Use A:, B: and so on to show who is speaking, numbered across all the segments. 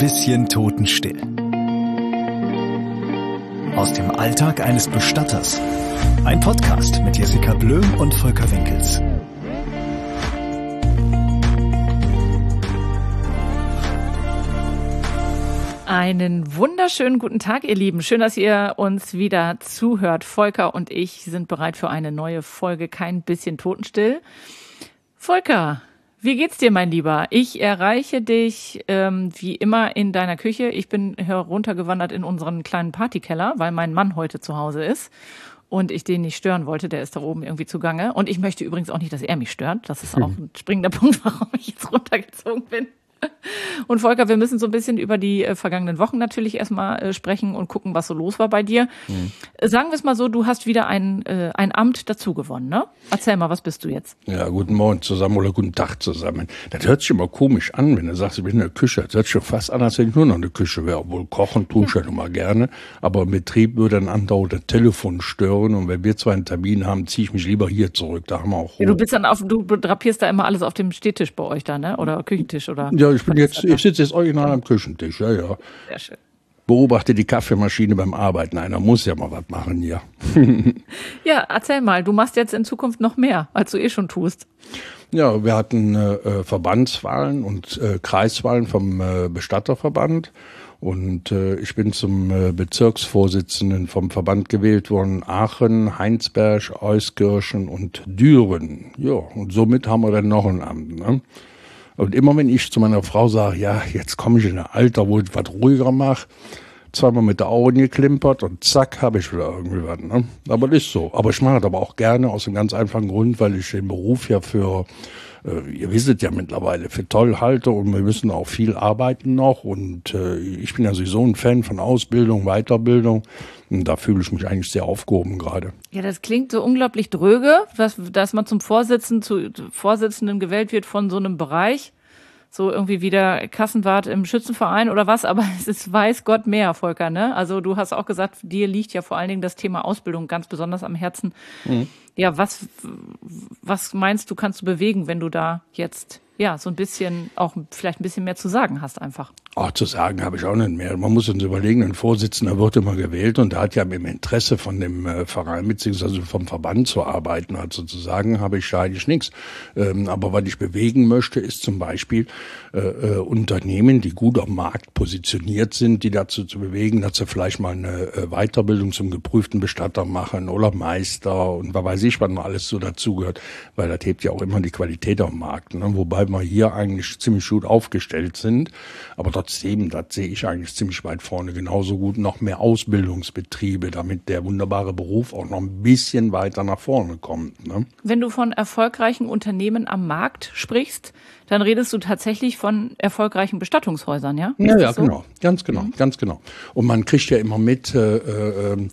A: bisschen totenstill. Aus dem Alltag eines Bestatters. Ein Podcast mit Jessica Blöhm und Volker Winkels.
B: Einen wunderschönen guten Tag, ihr Lieben. Schön, dass ihr uns wieder zuhört. Volker und ich sind bereit für eine neue Folge Kein bisschen totenstill. Volker, wie geht's dir, mein Lieber? Ich erreiche dich wie immer in deiner Küche. Ich bin heruntergewandert in unseren kleinen Partykeller, weil mein Mann heute zu Hause ist und ich den nicht stören wollte. Der ist da oben irgendwie zugange. Und ich möchte übrigens auch nicht, dass er mich stört. Das ist auch ein springender Punkt, warum ich jetzt runtergezogen bin. Und Volker, wir müssen so ein bisschen über die vergangenen Wochen natürlich erstmal sprechen und gucken, was so los war bei dir. Sagen wir es mal so, du hast wieder ein Amt dazu gewonnen, ne? Erzähl mal, was bist du jetzt?
C: Ja, guten Morgen zusammen oder guten Tag zusammen. Das hört sich immer komisch an, wenn du sagst, ich bin in der Küche. Das hört sich schon fast an, als wenn ich nur noch in der Küche wäre. Obwohl kochen tue ich ja nun mal gerne. Aber im Betrieb würde dann andauernd das Telefon stören. Und wenn wir zwar einen Termin haben, ziehe ich mich lieber hier zurück. Da haben wir auch Ruhe.
B: Ja, du drapierst da immer alles auf dem Stehtisch bei euch da, ne? Oder Küchentisch oder?
C: Ja, ich sitze jetzt original am Küchentisch, ja.
B: Sehr schön.
C: Beobachte die Kaffeemaschine beim Arbeiten. Einer muss ja mal was machen hier.
B: Ja, erzähl mal, du machst jetzt in Zukunft noch mehr, als du eh schon tust.
C: Ja, wir hatten Verbandswahlen und Kreiswahlen vom Bestatterverband. Und ich bin zum Bezirksvorsitzenden vom Verband gewählt worden. Aachen, Heinsberg, Euskirchen und Düren. Ja, und somit haben wir dann noch ein Amt, ne? Und immer wenn ich zu meiner Frau sage, ja, jetzt komme ich in ein Alter, wo ich was ruhiger mache, zweimal mit der Augen geklimpert und zack, habe ich wieder irgendwie was, ne? Aber das ist so. Aber ich mache das aber auch gerne aus einem ganz einfachen Grund, weil ich den Beruf ja für, ihr wisst ja mittlerweile, für toll halte und wir müssen auch viel arbeiten noch und ich bin ja sowieso ein Fan von Ausbildung, Weiterbildung und da fühle ich mich eigentlich sehr aufgehoben gerade.
B: Ja, das klingt so unglaublich dröge, dass man zum Vorsitzenden gewählt wird von so einem Bereich. So irgendwie wieder Kassenwart im Schützenverein oder was, aber es ist weiß Gott mehr, Volker, ne? Also du hast auch gesagt, dir liegt ja vor allen Dingen das Thema Ausbildung ganz besonders am Herzen. Ja, was meinst du, kannst du bewegen, wenn du da jetzt ja so ein bisschen auch vielleicht ein bisschen mehr zu sagen hast einfach?
C: Ach, zu sagen habe ich auch nicht mehr. Man muss uns überlegen, ein Vorsitzender wird immer gewählt und der hat ja im Interesse von dem Verein beziehungsweise vom Verband zu arbeiten. Also zu sagen habe ich da eigentlich nichts. Aber was ich bewegen möchte, ist zum Beispiel Unternehmen, die gut am Markt positioniert sind, die dazu zu bewegen, dass sie vielleicht mal eine Weiterbildung zum geprüften Bestatter machen oder Meister und was weiß ich, was noch alles so dazugehört. Weil das hebt ja auch immer die Qualität am Markt, ne? Wobei wir hier eigentlich ziemlich gut aufgestellt sind. Aber trotzdem, das sehe ich eigentlich ziemlich weit vorne. Genauso gut noch mehr Ausbildungsbetriebe, damit der wunderbare Beruf auch noch ein bisschen weiter nach vorne kommt, ne? Wenn
B: du von erfolgreichen Unternehmen am Markt sprichst, dann redest du tatsächlich von erfolgreichen Bestattungshäusern, ja?
C: Ja, so? Genau, ganz genau. Und man kriegt ja immer mit, es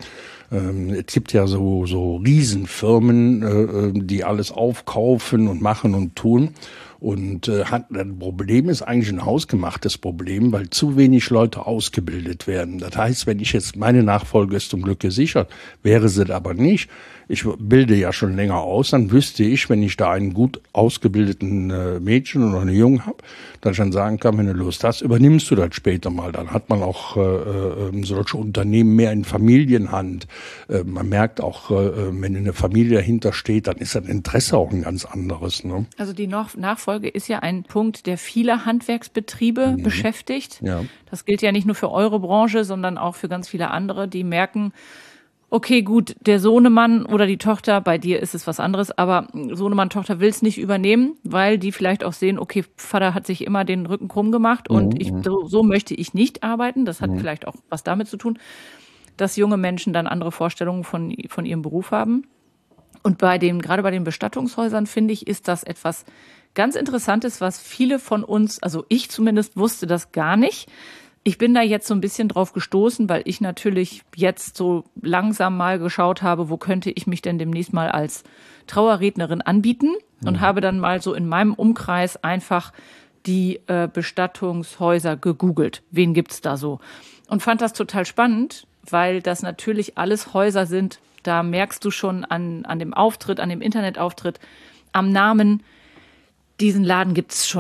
C: gibt ja so Riesenfirmen, die alles aufkaufen und machen und tun. Und das Problem ist eigentlich ein hausgemachtes Problem, weil zu wenig Leute ausgebildet werden. Das heißt, wenn ich jetzt meine Nachfolge ist zum Glück gesichert, wäre sie aber nicht. Ich bilde ja schon länger aus, dann wüsste ich, wenn ich da einen gut ausgebildeten Mädchen oder eine Jungen habe, dass ich dann sagen kann, wenn du Lust hast, übernimmst du das später mal. Dann hat man auch solche Unternehmen mehr in Familienhand. Man merkt auch, wenn eine Familie dahinter steht, dann ist das Interesse auch ein ganz anderes, ne?
B: Also die Nachfolge ist ja ein Punkt, der viele Handwerksbetriebe beschäftigt. Ja. Das gilt ja nicht nur für eure Branche, sondern auch für ganz viele andere, die merken, okay, gut, der Sohnemann oder die Tochter, bei dir ist es was anderes, aber Sohnemann, Tochter will es nicht übernehmen, weil die vielleicht auch sehen, okay, Vater hat sich immer den Rücken krumm gemacht und so möchte ich nicht arbeiten. Das hat vielleicht auch was damit zu tun, dass junge Menschen dann andere Vorstellungen von ihrem Beruf haben. Und gerade bei den Bestattungshäusern, finde ich, ist das etwas ganz Interessantes, was viele von uns, also ich zumindest wusste das gar nicht. Ich bin da jetzt so ein bisschen drauf gestoßen, weil ich natürlich jetzt so langsam mal geschaut habe, wo könnte ich mich denn demnächst mal als Trauerrednerin anbieten und habe dann mal so in meinem Umkreis einfach die Bestattungshäuser gegoogelt. Wen gibt's da so? Und fand das total spannend, weil das natürlich alles Häuser sind. Da merkst du schon an dem Auftritt, an dem Internetauftritt, am Namen, diesen Laden gibt's schon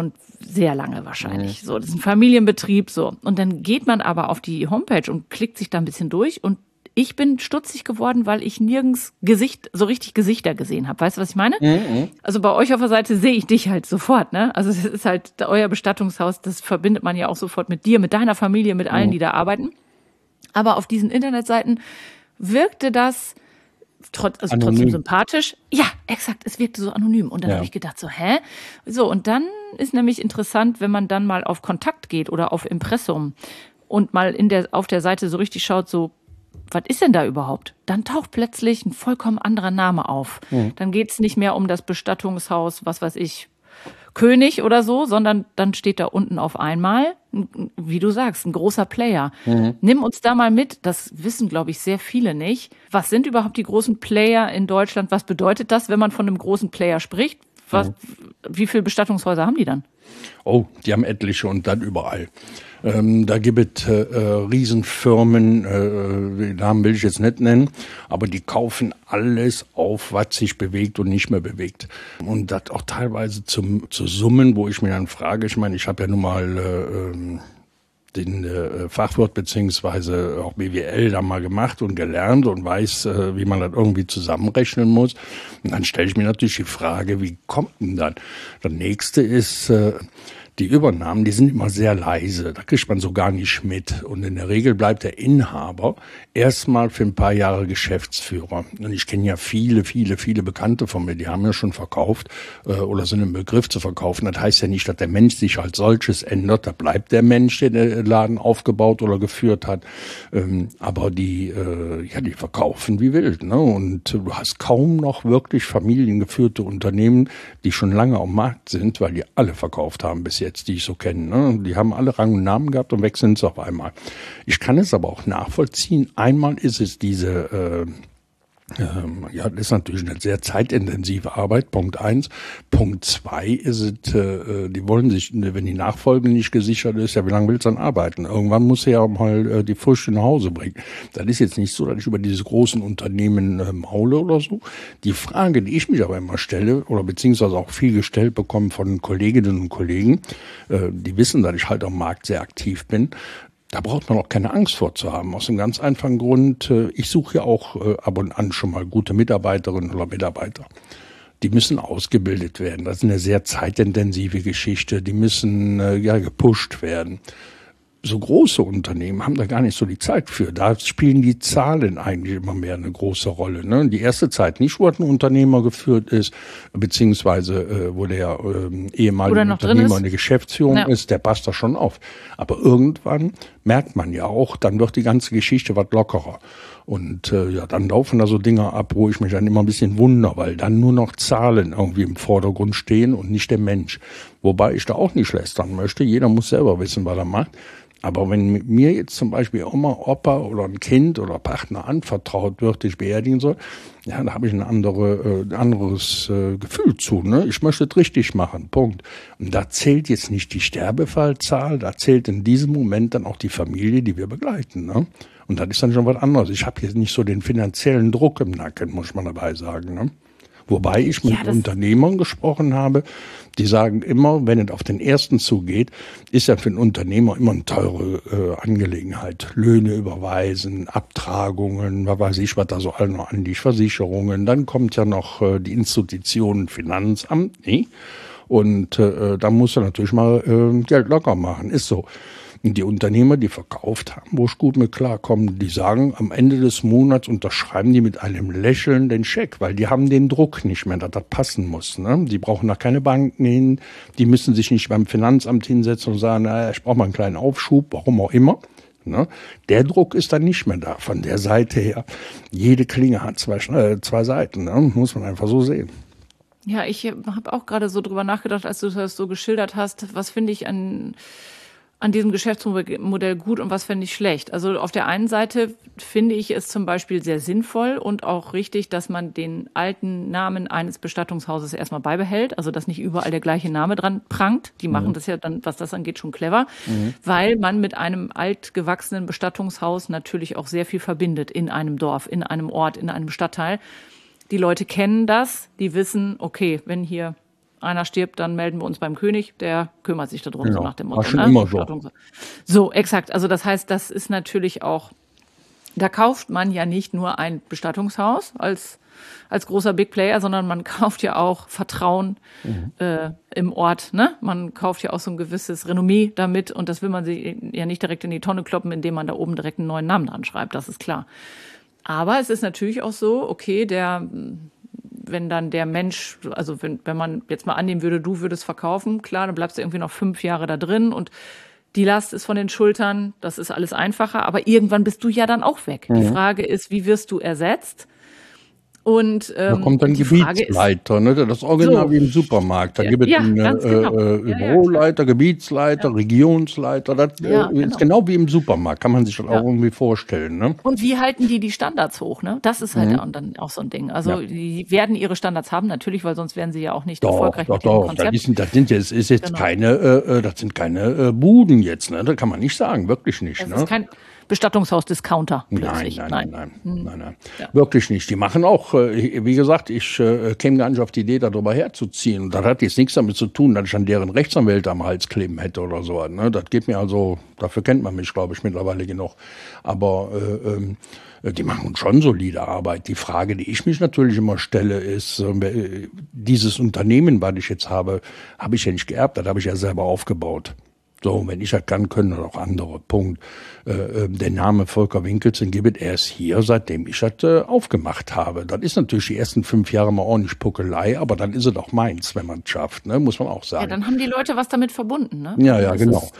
B: sehr lange wahrscheinlich. So, das ist ein Familienbetrieb, so. Und dann geht man aber auf die Homepage und klickt sich da ein bisschen durch und ich bin stutzig geworden, weil ich nirgends so richtig Gesichter gesehen habe. Weißt du, was ich meine? Mhm. Also bei euch auf der Seite sehe ich dich halt sofort, ne? Also es ist halt euer Bestattungshaus, das verbindet man ja auch sofort mit dir, mit deiner Familie, mit allen, die da arbeiten. Aber auf diesen Internetseiten wirkte das trotzdem sympathisch. Ja, exakt, es wirkte so anonym. Und dann habe ich gedacht so, hä? So, und dann ist nämlich interessant, wenn man dann mal auf Kontakt geht oder auf Impressum und mal auf der Seite so richtig schaut, so, was ist denn da überhaupt? Dann taucht plötzlich ein vollkommen anderer Name auf. Mhm. Dann geht's nicht mehr um das Bestattungshaus, was weiß ich, König oder so, sondern dann steht da unten auf einmal, wie du sagst, ein großer Player. Mhm. Nimm uns da mal mit, das wissen, glaube ich, sehr viele nicht. Was sind überhaupt die großen Player in Deutschland? Was bedeutet das, wenn man von einem großen Player spricht? Wie viele Bestattungshäuser haben die dann?
C: Oh, die haben etliche und dann überall. Da gibt es Riesenfirmen, den Namen will ich jetzt nicht nennen, aber die kaufen alles auf, was sich bewegt und nicht mehr bewegt. Und das auch teilweise zu Summen, wo ich mir dann frage, ich meine, ich habe ja nun mal den Fachwirt beziehungsweise auch BWL da mal gemacht und gelernt und weiß, wie man das irgendwie zusammenrechnen muss. Und dann stelle ich mir natürlich die Frage, wie kommt denn das? Das nächste ist, die Übernahmen, die sind immer sehr leise, da kriegt man so gar nicht mit. Und in der Regel bleibt der Inhaber erstmal für ein paar Jahre Geschäftsführer. Und ich kenne ja viele Bekannte von mir, die haben ja schon verkauft oder sind im Begriff zu verkaufen. Das heißt ja nicht, dass der Mensch sich als solches ändert. Da bleibt der Mensch, der den Laden aufgebaut oder geführt hat. Aber die verkaufen wie wild. Ne? Und du hast kaum noch wirklich familiengeführte Unternehmen, die schon lange am Markt sind, weil die alle verkauft haben bis jetzt, die ich so kenne. Ne? Die haben alle Rang und Namen gehabt und weg sind es auf einmal. Ich kann es aber auch nachvollziehen. Einmal ist es diese das ist natürlich eine sehr zeitintensive Arbeit, Punkt 1. Punkt 2 ist es, die wollen sich, wenn die Nachfolge nicht gesichert ist, ja, wie lange willst du dann arbeiten? Irgendwann muss er ja mal die Früchte nach Hause bringen. Das ist jetzt nicht so, dass ich über diese großen Unternehmen maule oder so. Die Frage, die ich mich aber immer stelle, oder beziehungsweise auch viel gestellt bekomme von Kolleginnen und Kollegen, die wissen, dass ich halt am Markt sehr aktiv bin, da braucht man auch keine Angst vor zu haben. Aus einem ganz einfachen Grund, ich suche ja auch ab und an schon mal gute Mitarbeiterinnen oder Mitarbeiter. Die müssen ausgebildet werden. Das ist eine sehr zeitintensive Geschichte. Die müssen gepusht werden. So große Unternehmen haben da gar nicht so die Zeit für. Da spielen die Zahlen eigentlich immer mehr eine große Rolle. Ne? Die erste Zeit nicht, wo ein Unternehmer geführt ist, beziehungsweise wo der ehemalige Unternehmer eine Geschäftsführung ist, der passt da schon auf. Aber irgendwann merkt man ja auch, dann wird die ganze Geschichte was lockerer. Und dann laufen da so Dinge ab, wo ich mich dann immer ein bisschen wundere, weil dann nur noch Zahlen irgendwie im Vordergrund stehen und nicht der Mensch. Wobei ich da auch nicht lästern möchte. Jeder muss selber wissen, was er macht. Aber wenn mir jetzt zum Beispiel Oma, Opa oder ein Kind oder Partner anvertraut wird, ich beerdigen soll, ja, da habe ich ein anderes Gefühl zu. Ne? Ich möchte es richtig machen, Punkt. Und da zählt jetzt nicht die Sterbefallzahl, da zählt in diesem Moment dann auch die Familie, die wir begleiten. Ne? Und das ist dann schon was anderes. Ich habe jetzt nicht so den finanziellen Druck im Nacken, muss man dabei sagen. Ne? Wobei ich mit Unternehmern gesprochen habe, die sagen immer, wenn es auf den ersten zugeht, ist ja für einen Unternehmer immer eine teure Angelegenheit. Löhne überweisen, Abtragungen, was weiß ich, was da so all noch anliegt, Versicherungen. Dann kommt ja noch die Institution Finanzamt, ne? Und da muss er natürlich mal Geld locker machen, ist so. Und die Unternehmer, die verkauft haben, wo ich gut mit klarkomme, die sagen, am Ende des Monats unterschreiben die mit einem Lächeln den Scheck, weil die haben den Druck nicht mehr, dass das passen muss. Ne? Die brauchen da keine Banken hin, die müssen sich nicht beim Finanzamt hinsetzen und sagen, ich brauche mal einen kleinen Aufschub, warum auch immer. Ne? Der Druck ist dann nicht mehr da. Von der Seite her, jede Klinge hat zwei Seiten, ne? Muss man einfach so sehen.
B: Ja, ich habe auch gerade so drüber nachgedacht, als du das so geschildert hast, was finde ich an diesem Geschäftsmodell gut und was finde ich schlecht. Also auf der einen Seite finde ich es zum Beispiel sehr sinnvoll und auch richtig, dass man den alten Namen eines Bestattungshauses erstmal beibehält, also dass nicht überall der gleiche Name dran prangt. Die machen das ja dann, was das angeht, schon clever, weil man mit einem altgewachsenen Bestattungshaus natürlich auch sehr viel verbindet in einem Dorf, in einem Ort, in einem Stadtteil. Die Leute kennen das, die wissen, okay, wenn hier einer stirbt, dann melden wir uns beim König, der kümmert sich darum, so nach dem Motto.
C: War schon immer so.
B: So, exakt. Also das heißt, das ist natürlich auch, da kauft man ja nicht nur ein Bestattungshaus als großer Big Player, sondern man kauft ja auch Vertrauen im Ort. Ne? Man kauft ja auch so ein gewisses Renommee damit und das will man sich ja nicht direkt in die Tonne kloppen, indem man da oben direkt einen neuen Namen dran schreibt, das ist klar. Aber es ist natürlich auch so, okay, wenn dann der Mensch, also wenn man jetzt mal annehmen würde, du würdest verkaufen, klar, dann bleibst du irgendwie noch 5 Jahre da drin und die Last ist von den Schultern, das ist alles einfacher, aber irgendwann bist du ja dann auch weg. Die Frage ist, wie wirst du ersetzt? Und
C: da kommt dann Gebietsleiter, ne? Das ist original so wie im Supermarkt. Da gibt es einen Büroleiter, Gebietsleiter, Regionsleiter. Das ist genau wie im Supermarkt, kann man sich das auch irgendwie vorstellen. Ne?
B: Und wie halten die Standards hoch? Ne? Das ist halt dann auch so ein Ding. Also die werden ihre Standards haben, natürlich, weil sonst wären sie ja auch nicht erfolgreich mit dem Konzept.
C: Das sind keine Buden jetzt. Ne? Das kann man nicht sagen, wirklich nicht.
B: Das ist kein Bestattungshaus-Discounter plötzlich.
C: Nein. Ja. Wirklich nicht. Die machen auch, wie gesagt, ich käme gar nicht auf die Idee, darüber herzuziehen. Und das hat jetzt nichts damit zu tun, dass ich an deren Rechtsanwälte am Hals kleben hätte oder so. Ne? Das geht mir also, dafür kennt man mich, glaube ich, mittlerweile genug. Aber die machen schon solide Arbeit. Die Frage, die ich mich natürlich immer stelle, ist, dieses Unternehmen, was ich jetzt habe ich ja nicht geerbt, das habe ich ja selber aufgebaut. So, wenn ich das kann, können das auch andere. Punkt. Der Name Volker Winkelsen gibt es erst hier, seitdem ich das aufgemacht habe. Das ist natürlich die ersten 5 Jahre mal ordentlich Puckelei, aber dann ist es auch meins, wenn man es schafft, ne? Muss man auch sagen.
B: Ja, dann haben die Leute was damit verbunden, ne?
C: Ja, genau.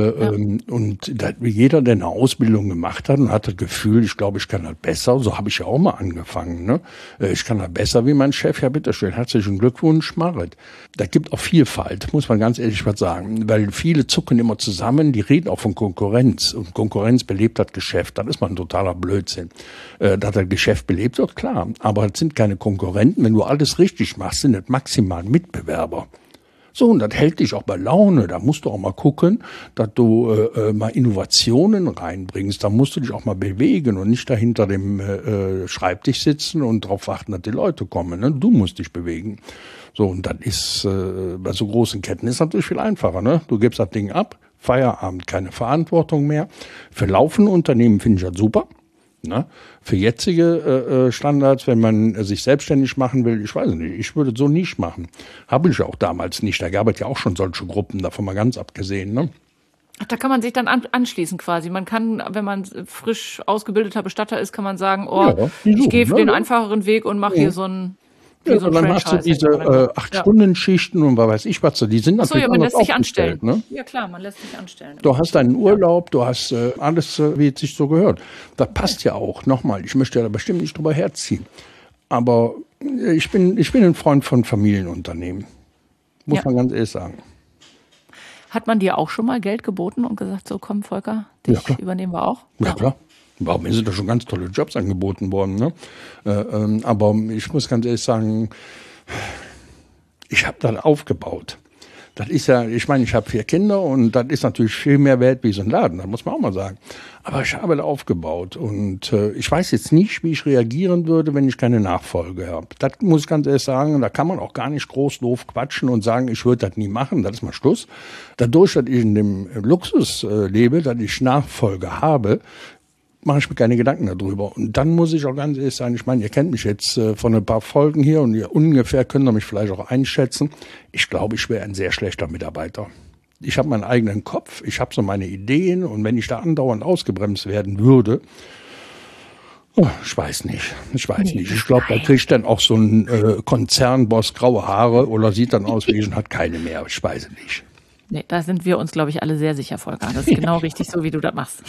C: Und jeder, der eine Ausbildung gemacht hat und hat das Gefühl, ich glaube, ich kann das besser, so habe ich ja auch mal angefangen, ne? Ich kann das besser wie mein Chef, ja bitteschön, herzlichen Glückwunsch, Marit. Da gibt auch Vielfalt, muss man ganz ehrlich was sagen, weil viele zucken immer zusammen, die reden auch von Konkurrenz und Konkurrenz belebt das Geschäft, das ist mal ein totaler Blödsinn. Dass das Geschäft belebt wird, klar, aber es sind keine Konkurrenten, wenn du alles richtig machst, sind es maximal Mitbewerber. So, und das hält dich auch bei Laune. Da musst du auch mal gucken, dass du mal Innovationen reinbringst. Da musst du dich auch mal bewegen und nicht da hinter dem Schreibtisch sitzen und darauf warten, dass die Leute kommen. Ne? Du musst dich bewegen. So, und das ist bei so großen Ketten ist natürlich viel einfacher. Ne? Du gibst das Ding ab, Feierabend, keine Verantwortung mehr. Für laufende Unternehmen finde ich das super. Ne? Für jetzige Standards, wenn man sich selbstständig machen will, ich weiß nicht, ich würde es so nicht machen. Habe ich auch damals nicht. Da gab es ja auch schon solche Gruppen, davon mal ganz abgesehen. Ne?
B: Ach, da kann man sich dann anschließen quasi. Man kann, wenn man frisch ausgebildeter Bestatter ist, kann man sagen, ich gehe den einfacheren Weg und mache hier so ein
C: dann hast du diese 8-Stunden-Schichten und was weiß ich was. Die sind natürlich
B: man lässt sich anstellen.
C: Ne?
B: Ja klar, man lässt sich anstellen.
C: Du hast deinen Urlaub, du hast alles, wie es sich so gehört. Das passt ja auch. Nochmal, ich möchte ja da bestimmt nicht drüber herziehen. Aber ich bin ein Freund von Familienunternehmen. Muss man ganz ehrlich sagen.
B: Hat man dir auch schon mal Geld geboten und gesagt, so komm Volker, dich übernehmen wir auch?
C: Ja, klar. Warum mir sind da schon ganz tolle Jobs angeboten worden, ne? Aber ich muss ganz ehrlich sagen, ich habe das aufgebaut. Das ist ja, ich meine, ich habe 4 Kinder und das ist natürlich viel mehr wert wie so ein Laden, das muss man auch mal sagen. Aber ich habe das aufgebaut und ich weiß jetzt nicht, wie ich reagieren würde, wenn ich keine Nachfolge habe. Das muss ich ganz ehrlich sagen, da kann man auch gar nicht groß doof quatschen und sagen, ich würde das nie machen, das ist mal Schluss. Dadurch, dass ich in dem Luxus lebe, dass ich Nachfolge habe, mache ich mir keine Gedanken darüber. Und dann muss ich auch ganz ehrlich sein, ich meine, ihr kennt mich jetzt von ein paar Folgen hier und ihr ungefähr könnt ihr mich vielleicht auch einschätzen. Ich glaube, ich wäre ein sehr schlechter Mitarbeiter. Ich habe meinen eigenen Kopf, ich habe so meine Ideen und wenn ich da andauernd ausgebremst werden würde, ich weiß nicht. Ich glaube, da kriegt dann auch so ein Konzernboss graue Haare oder sieht dann aus wie ich und hat keine mehr. Ich weiß es nicht.
B: Nee, da sind wir uns, glaube ich, alle sehr sicher, Volker. Das ist genau richtig so, wie du das machst.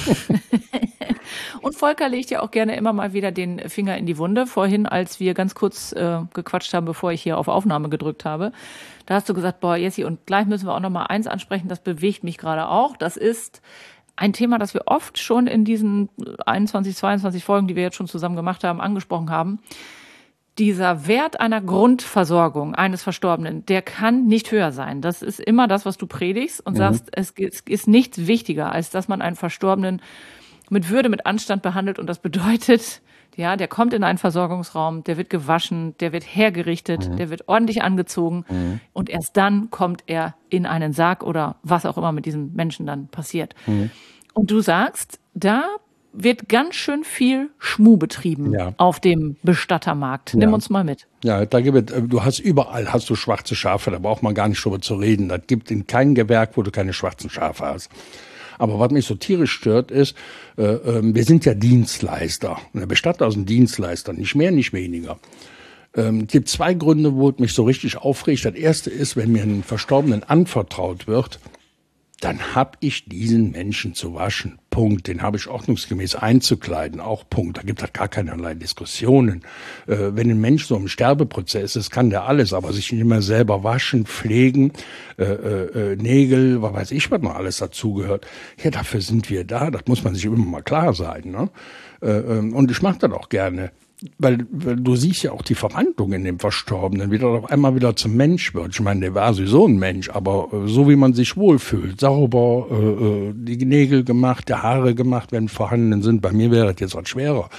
B: Und Volker legt ja auch gerne immer mal wieder den Finger in die Wunde. Vorhin, als wir ganz kurz gequatscht haben, bevor ich hier auf Aufnahme gedrückt habe, da hast du gesagt, Jessie, und gleich müssen wir auch noch mal eins ansprechen, das bewegt mich gerade auch. Das ist ein Thema, das wir oft schon in diesen 21, 22 Folgen, die wir jetzt schon zusammen gemacht haben, angesprochen haben. Dieser Wert einer Grundversorgung eines Verstorbenen, der kann nicht höher sein. Das ist immer das, was du predigst und sagst, es ist nichts wichtiger, als dass man einen Verstorbenen mit Würde, mit Anstand behandelt. Und das bedeutet, ja, der kommt in einen Versorgungsraum, der wird gewaschen, der wird hergerichtet, der wird ordentlich angezogen und erst dann kommt er in einen Sarg oder was auch immer mit diesem Menschen dann passiert. Und du sagst, da wird ganz schön viel Schmuh betrieben auf dem Bestattermarkt. Nimm uns mal mit.
C: Ja, du hast überall schwarze Schafe, da braucht man gar nicht drüber zu reden. Das gibt in keinem Gewerk, wo du keine schwarzen Schafe hast. Aber was mich so tierisch stört, ist, wir sind ja Dienstleister. Und der Bestatter ist ein Dienstleister, nicht mehr, nicht weniger. Es gibt 2 Gründe, wo es mich so richtig aufregt. Das erste ist, wenn mir ein Verstorbenen anvertraut wird, dann habe ich diesen Menschen zu waschen. Punkt. Den habe ich ordnungsgemäß einzukleiden. Auch Punkt. Da gibt es gar keinerlei Diskussionen. Wenn ein Mensch so im Sterbeprozess ist, kann der alles, aber sich nicht mehr selber waschen, pflegen, Nägel, was weiß ich, was noch alles dazugehört. Ja, dafür sind wir da. Das muss man sich immer mal klar sein. Ne? Und ich mache das auch gerne. Weil du siehst ja auch die Verwandlung in dem Verstorbenen, wie der auf einmal wieder zum Mensch wird. Ich meine, der war sowieso ein Mensch, aber so wie man sich wohlfühlt, sauber, die Nägel gemacht, die Haare gemacht, wenn vorhanden sind. Bei mir wäre das jetzt was schwerer.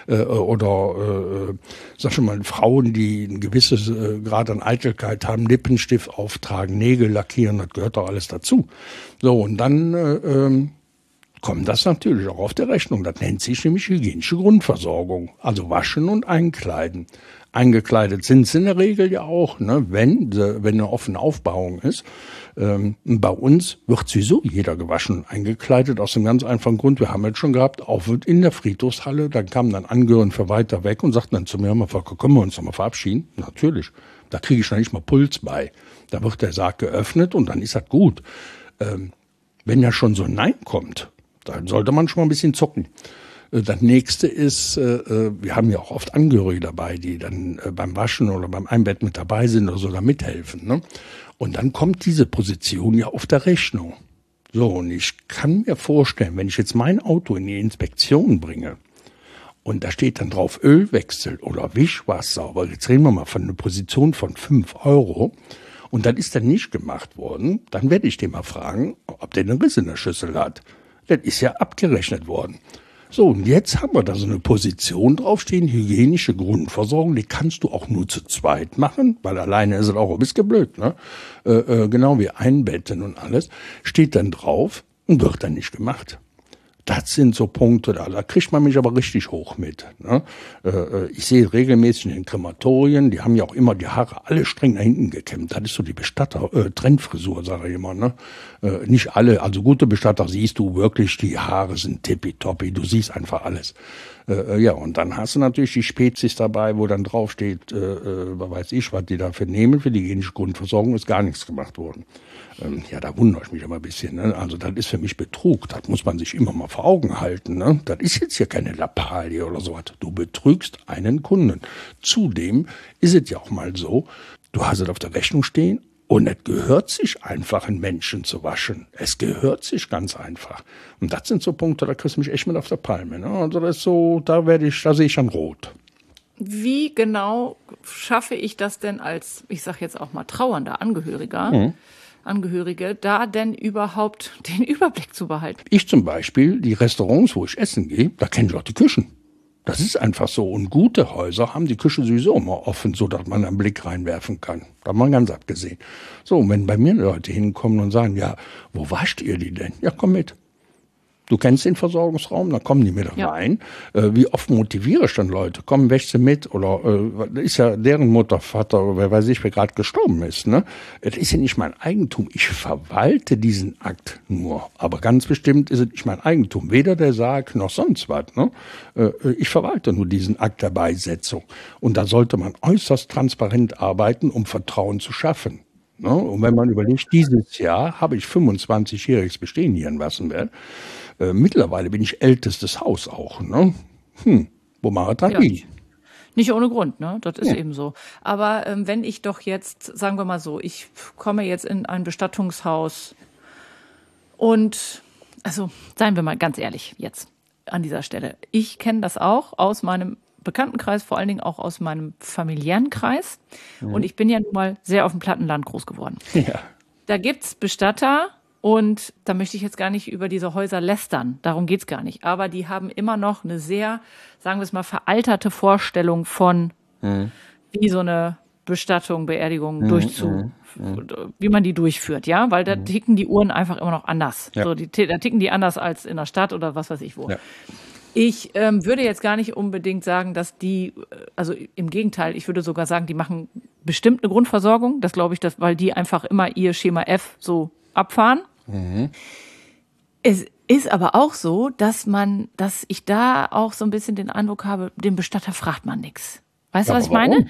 C: Sag schon mal, Frauen, die ein gewisses Grad an Eitelkeit haben, Lippenstift auftragen, Nägel lackieren, das gehört doch alles dazu. So, und dann kommt das natürlich auch auf der Rechnung. Das nennt sich nämlich hygienische Grundversorgung. Also waschen und einkleiden. Eingekleidet sind sie in der Regel ja auch, ne, wenn eine offene Aufbauung ist. Bei uns wird sowieso jeder gewaschen und eingekleidet aus dem ganz einfachen Grund. Wir haben jetzt schon gehabt, auch in der Friedhofshalle, da kamen dann Angehörige für weiter weg und sagten dann zu mir, können wir uns noch mal verabschieden? Natürlich. Da kriege ich noch nicht mal Puls bei. Da wird der Sarg geöffnet und dann ist das gut. Wenn ja schon so ein Nein kommt, dann sollte man schon mal ein bisschen zucken. Das nächste ist, wir haben ja auch oft Angehörige dabei, die dann beim Waschen oder beim Einbetten mit dabei sind oder sogar mithelfen. Ne? Und dann kommt diese Position ja auf der Rechnung. So, und ich kann mir vorstellen, wenn ich jetzt mein Auto in die Inspektion bringe und da steht dann drauf Ölwechsel oder Wischwasser, aber jetzt reden wir mal von einer Position von 5 € und das ist dann nicht gemacht worden, dann werde ich den mal fragen, ob der einen Riss in der Schüssel hat. Das ist ja abgerechnet worden. So, und jetzt haben wir da so eine Position draufstehen, hygienische Grundversorgung, die kannst du auch nur zu zweit machen, weil alleine ist es auch ein bisschen blöd, ne? Genau wie Einbetten und alles, steht dann drauf und wird dann nicht gemacht. Das sind so Punkte, da kriegt man mich aber richtig hoch mit. Ne? Ich sehe regelmäßig in den Krematorien, die haben ja auch immer die Haare alle streng nach hinten gekämmt. Das ist so die Trendfrisur, sage ich immer. Ne? Nicht alle, also gute Bestatter siehst du wirklich, die Haare sind tippitoppi, du siehst einfach alles. Ja, und dann hast du natürlich die Spezies dabei, wo dann draufsteht, weiß ich, was die dafür nehmen, für die hygienische Grundversorgung ist gar nichts gemacht worden. Ja, da wundere ich mich immer ein bisschen. Ne? Also das ist für mich Betrug, das muss man sich immer mal vor Augen halten. Ne? Das ist jetzt hier keine Lappalie oder sowas. Du betrügst einen Kunden. Zudem ist es ja auch mal so, du hast es auf der Rechnung stehen und es gehört sich einfach, einen Menschen zu waschen. Es gehört sich ganz einfach. Und das sind so Punkte, da kriegst du mich echt mit auf der Palme. Ne? Also das ist so, da sehe ich dann rot.
B: Wie genau schaffe ich das denn als, ich sag jetzt auch mal, trauernder Angehörige, da denn überhaupt den Überblick zu behalten?
C: Ich zum Beispiel, die Restaurants, wo ich essen gehe, da kenne ich auch die Küchen. Das ist einfach so. Und gute Häuser haben die Küche sowieso immer offen, so dass man einen Blick reinwerfen kann. Da haben wir ganz abgesehen. So, und wenn bei mir Leute hinkommen und sagen, ja, wo wascht ihr die denn? Ja, komm mit. Du kennst den Versorgungsraum, dann kommen die mit rein. Ja. Wie oft motiviere ich dann Leute? Komm, wäsch sie mit. Oder ist ja deren Mutter, Vater oder wer weiß ich, wer gerade gestorben ist. Ne? Das ist ja nicht mein Eigentum. Ich verwalte diesen Akt nur. Aber ganz bestimmt ist es nicht mein Eigentum. Weder der Sarg noch sonst was. Ne? Ich verwalte nur diesen Akt der Beisetzung. Und da sollte man äußerst transparent arbeiten, um Vertrauen zu schaffen. Ne? Und wenn man überlegt, dieses Jahr habe ich 25-jähriges Bestehen hier in Wassenberg. Mittlerweile bin ich ältestes Haus auch, ne? Wo mag das liegen?
B: Nicht ohne Grund, ne? Das ist eben so. Aber wenn ich doch jetzt, sagen wir mal so, ich komme jetzt in ein Bestattungshaus und, also seien wir mal ganz ehrlich jetzt an dieser Stelle. Ich kenne das auch aus meinem Bekanntenkreis, vor allen Dingen auch aus meinem familiären Kreis. Und ich bin ja nun mal sehr auf dem Plattenland groß geworden.
C: Ja.
B: Da gibt's Bestatter, Und da möchte ich jetzt gar nicht über diese Häuser lästern, darum geht's gar nicht. Aber die haben immer noch eine sehr, sagen wir es mal, veralterte Vorstellung von, wie so eine Bestattung, Beerdigung wie man die durchführt, ja, weil da ticken die Uhren einfach immer noch anders. Ja. So, da ticken die anders als in der Stadt oder was weiß ich wo. Ja. Ich würde jetzt gar nicht unbedingt sagen, dass die, also im Gegenteil, ich würde sogar sagen, die machen bestimmt eine Grundversorgung. Das glaube ich, weil die einfach immer ihr Schema F so abfahren. Es ist aber auch so, dass ich da auch so ein bisschen den Eindruck habe, den Bestatter fragt man nichts. Weißt du, was ich meine?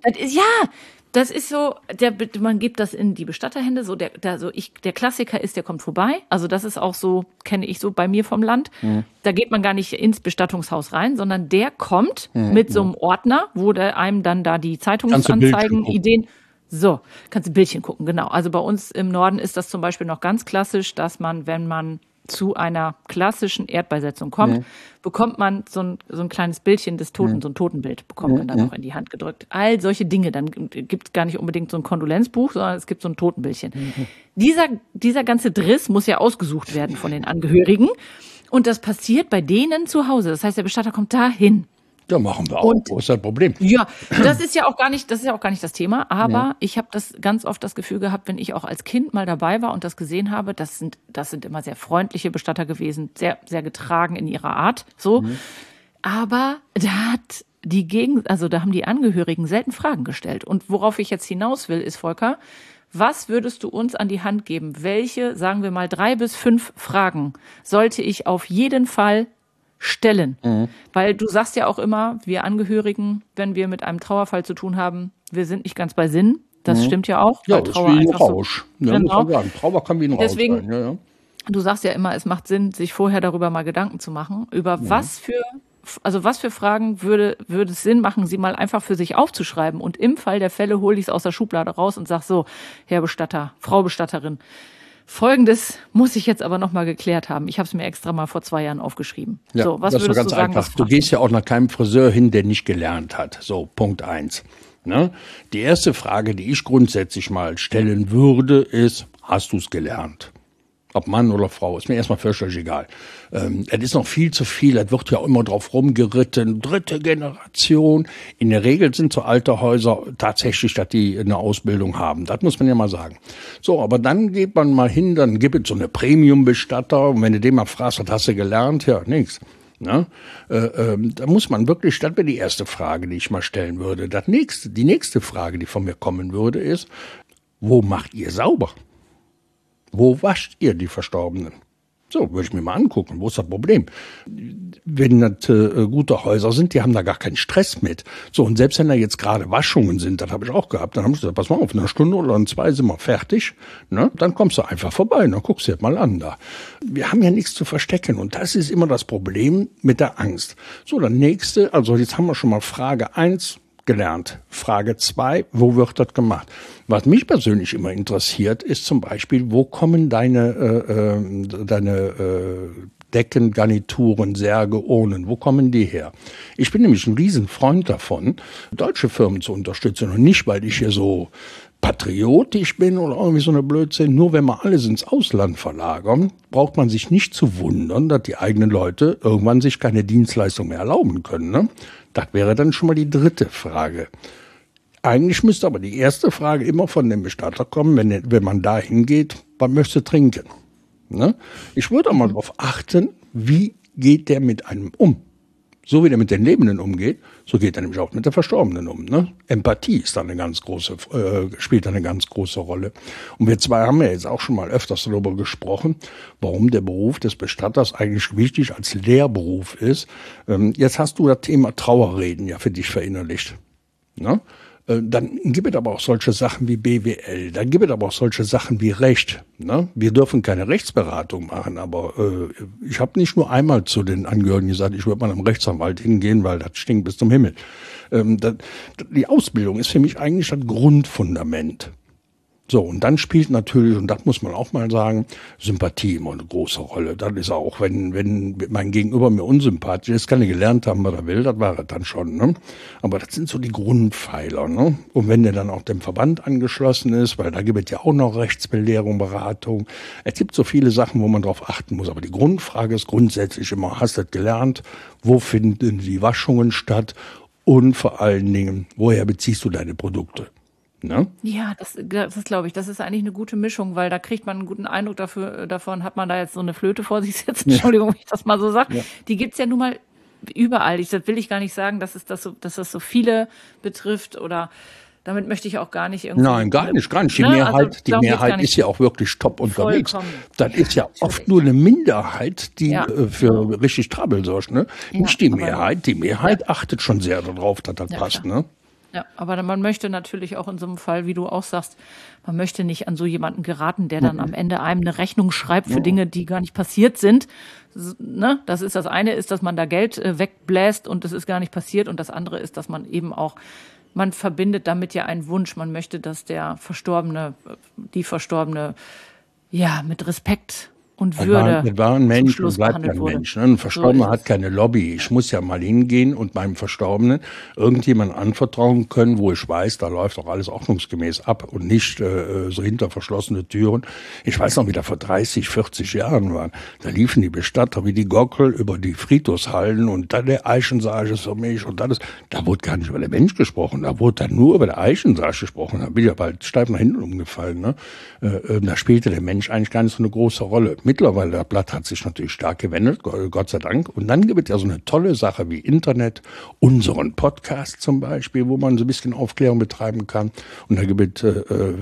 B: Das ist so, man gibt das in die Bestatterhände, so der Klassiker ist, der kommt vorbei. Also das ist auch so, kenne ich so bei mir vom Land. Da geht man gar nicht ins Bestattungshaus rein, sondern der kommt mit so einem Ordner, wo der einem dann da die Zeitungsanzeigen, Ideen. So, kannst du Bildchen gucken, genau. Also bei uns im Norden ist das zum Beispiel noch ganz klassisch, dass man, wenn man zu einer klassischen Erdbeisetzung kommt, bekommt man so ein kleines Bildchen des Toten, so ein Totenbild bekommt man dann noch in die Hand gedrückt. All solche Dinge, dann gibt es gar nicht unbedingt so ein Kondolenzbuch, sondern es gibt so ein Totenbildchen. Dieser ganze Driss muss ja ausgesucht werden von den Angehörigen und das passiert bei denen zu Hause. Das heißt, der Bestatter kommt dahin.
C: Ja, machen wir auch. Wo ist das Problem?
B: Ja, das ist ja auch gar nicht das Thema. Aber ich habe das ganz oft das Gefühl gehabt, wenn ich auch als Kind mal dabei war und das gesehen habe, das sind immer sehr freundliche Bestatter gewesen, sehr, sehr getragen in ihrer Art, so. Aber da haben die Angehörigen selten Fragen gestellt. Und worauf ich jetzt hinaus will, ist, Volker, was würdest du uns an die Hand geben? Welche, sagen wir mal, 3 bis 5 Fragen sollte ich auf jeden Fall stellen? Weil du sagst ja auch immer, wir Angehörigen, wenn wir mit einem Trauerfall zu tun haben, wir sind nicht ganz bei Sinn. Das stimmt ja auch.
C: Ja, das ist wie ein Rausch. So, ja, genau. Trauer kann wie ein Rausch sein. Ja.
B: Du sagst ja immer, es macht Sinn, sich vorher darüber mal Gedanken zu machen, über was für Fragen würde es Sinn machen, sie mal einfach für sich aufzuschreiben. Und im Fall der Fälle hole ich es aus der Schublade raus und sag so, Herr Bestatter, Frau Bestatterin, Folgendes muss ich jetzt aber noch mal geklärt haben. Ich habe es mir extra mal vor 2 Jahren aufgeschrieben.
C: Ja, so, was würdest du sagen? Einfach. Du gehst ja auch nach keinem Friseur hin, der nicht gelernt hat. So, Punkt 1. Ne? Die erste Frage, die ich grundsätzlich mal stellen würde, ist, hast du es gelernt? Ob Mann oder Frau, ist mir erstmal völlig egal. Es ist noch viel zu viel, es wird ja auch immer drauf rumgeritten, 3. Generation. In der Regel sind so alte Häuser tatsächlich, dass die eine Ausbildung haben. Das muss man ja mal sagen. So, aber dann geht man mal hin, dann gibt es so eine Premium-Bestatter und wenn du den mal fragst, was hast du gelernt? Ja, nix. Ne? Da muss man wirklich, das wäre die erste Frage, die ich mal stellen würde. Die nächste Frage, die von mir kommen würde, ist, wo macht ihr sauber? Wo wascht ihr die Verstorbenen? So, würde ich mir mal angucken. Wo ist das Problem? Wenn das gute Häuser sind, die haben da gar keinen Stress mit. So, und selbst wenn da jetzt gerade Waschungen sind, das habe ich auch gehabt, dann haben sie gesagt, pass mal auf, in einer Stunde oder in 2 sind wir fertig. Ne? Dann kommst du einfach vorbei und dann guckst du dir mal an da. Wir haben ja nichts zu verstecken und das ist immer das Problem mit der Angst. So, dann nächste, also jetzt haben wir schon mal Frage 1 gelernt. Frage 2, wo wird das gemacht? Was mich persönlich immer interessiert, ist zum Beispiel, wo kommen deine Decken, Garnituren, Särge, Urnen, wo kommen die her? Ich bin nämlich ein Riesenfreund davon, deutsche Firmen zu unterstützen und nicht, weil ich hier so patriotisch bin oder irgendwie so eine Blödsinn. Nur wenn wir alles ins Ausland verlagern, braucht man sich nicht zu wundern, dass die eigenen Leute irgendwann sich keine Dienstleistung mehr erlauben können. Ne? Das wäre dann schon mal die 3. Frage. Eigentlich müsste aber die erste Frage immer von dem Bestatter kommen, wenn man da hingeht, was möchtest du trinken? Ne? Ich würde auch mal darauf achten, wie geht der mit einem um? So wie der mit den Lebenden umgeht, so geht er nämlich auch mit der Verstorbenen um. Ne? Empathie ist da spielt da eine ganz große Rolle. Und wir 2 haben ja jetzt auch schon mal öfters darüber gesprochen, warum der Beruf des Bestatters eigentlich wichtig als Lehrberuf ist. Jetzt hast du das Thema Trauerreden ja für dich verinnerlicht. Ne? Dann gibt es aber auch solche Sachen wie BWL, dann gibt es aber auch solche Sachen wie Recht. Ne? Wir dürfen keine Rechtsberatung machen, aber ich habe nicht nur einmal zu den Angehörigen gesagt, ich würde mal einem Rechtsanwalt hingehen, weil das stinkt bis zum Himmel. Die Ausbildung ist für mich eigentlich das Grundfundament. So, und dann spielt natürlich, und das muss man auch mal sagen, Sympathie immer eine große Rolle. Das ist auch, wenn mein Gegenüber mir unsympathisch ist, kann ich gelernt haben, was er will, das war es dann schon. Ne? Aber das sind so die Grundpfeiler. Ne? Und wenn der dann auch dem Verband angeschlossen ist, weil da gibt es ja auch noch Rechtsbelehrung, Beratung. Es gibt so viele Sachen, wo man drauf achten muss. Aber die Grundfrage ist grundsätzlich immer, hast du das gelernt? Wo finden die Waschungen statt? Und vor allen Dingen, woher beziehst du deine Produkte? Ne?
B: Ja, das glaube ich, das ist eigentlich eine gute Mischung, weil da kriegt man einen guten Eindruck davon, hat man da jetzt so eine Flöte vor sich sitzen, Entschuldigung, wenn ich das mal so sage. Ja. Die gibt's ja nun mal überall. Das will ich gar nicht sagen, dass das so viele betrifft oder damit möchte ich auch gar nicht irgendwie.
C: Nein, gar nicht. Die Mehrheit ist ja auch wirklich top unterwegs. Das ist ja oft nur eine Minderheit, die für richtig Trouble sorgt. Ne? Ja, nicht die Mehrheit. Die Mehrheit achtet schon sehr darauf, dass das passt. Ne?
B: Ja, aber man möchte natürlich auch in so einem Fall, wie du auch sagst, man möchte nicht an so jemanden geraten, der dann am Ende einem eine Rechnung schreibt für Dinge, die gar nicht passiert sind. Ne? Das ist das eine, ist, dass man da Geld wegbläst und das ist gar nicht passiert. Und das andere ist, dass man eben auch, man verbindet damit ja einen Wunsch. Man möchte, dass die Verstorbene, ja, mit Respekt und Würde.
C: Das war ein Mensch und bleibt ein Mensch. Ne? Ein Verstorbener hat keine Lobby. Ich muss ja mal hingehen und meinem Verstorbenen irgendjemanden anvertrauen können, wo ich weiß, da läuft auch alles ordnungsgemäß ab und nicht so hinter verschlossene Türen. Ich weiß noch, wie da vor 30, 40 Jahren waren. Da liefen die Bestatter wie die Gockel über die Friedhofshallen und dann der Eichensarg ist für mich und das. Da wurde gar nicht über den Mensch gesprochen. Da wurde dann nur über den Eichensarg gesprochen. Da bin ich ja bald steif nach hinten umgefallen. Ne? Da spielte der Mensch eigentlich gar nicht so eine große Rolle. Mittlerweile, das Blatt hat sich natürlich stark gewendet, Gott sei Dank. Und dann gibt es ja so eine tolle Sache wie Internet, unseren Podcast zum Beispiel, wo man so ein bisschen Aufklärung betreiben kann. Und da gibt es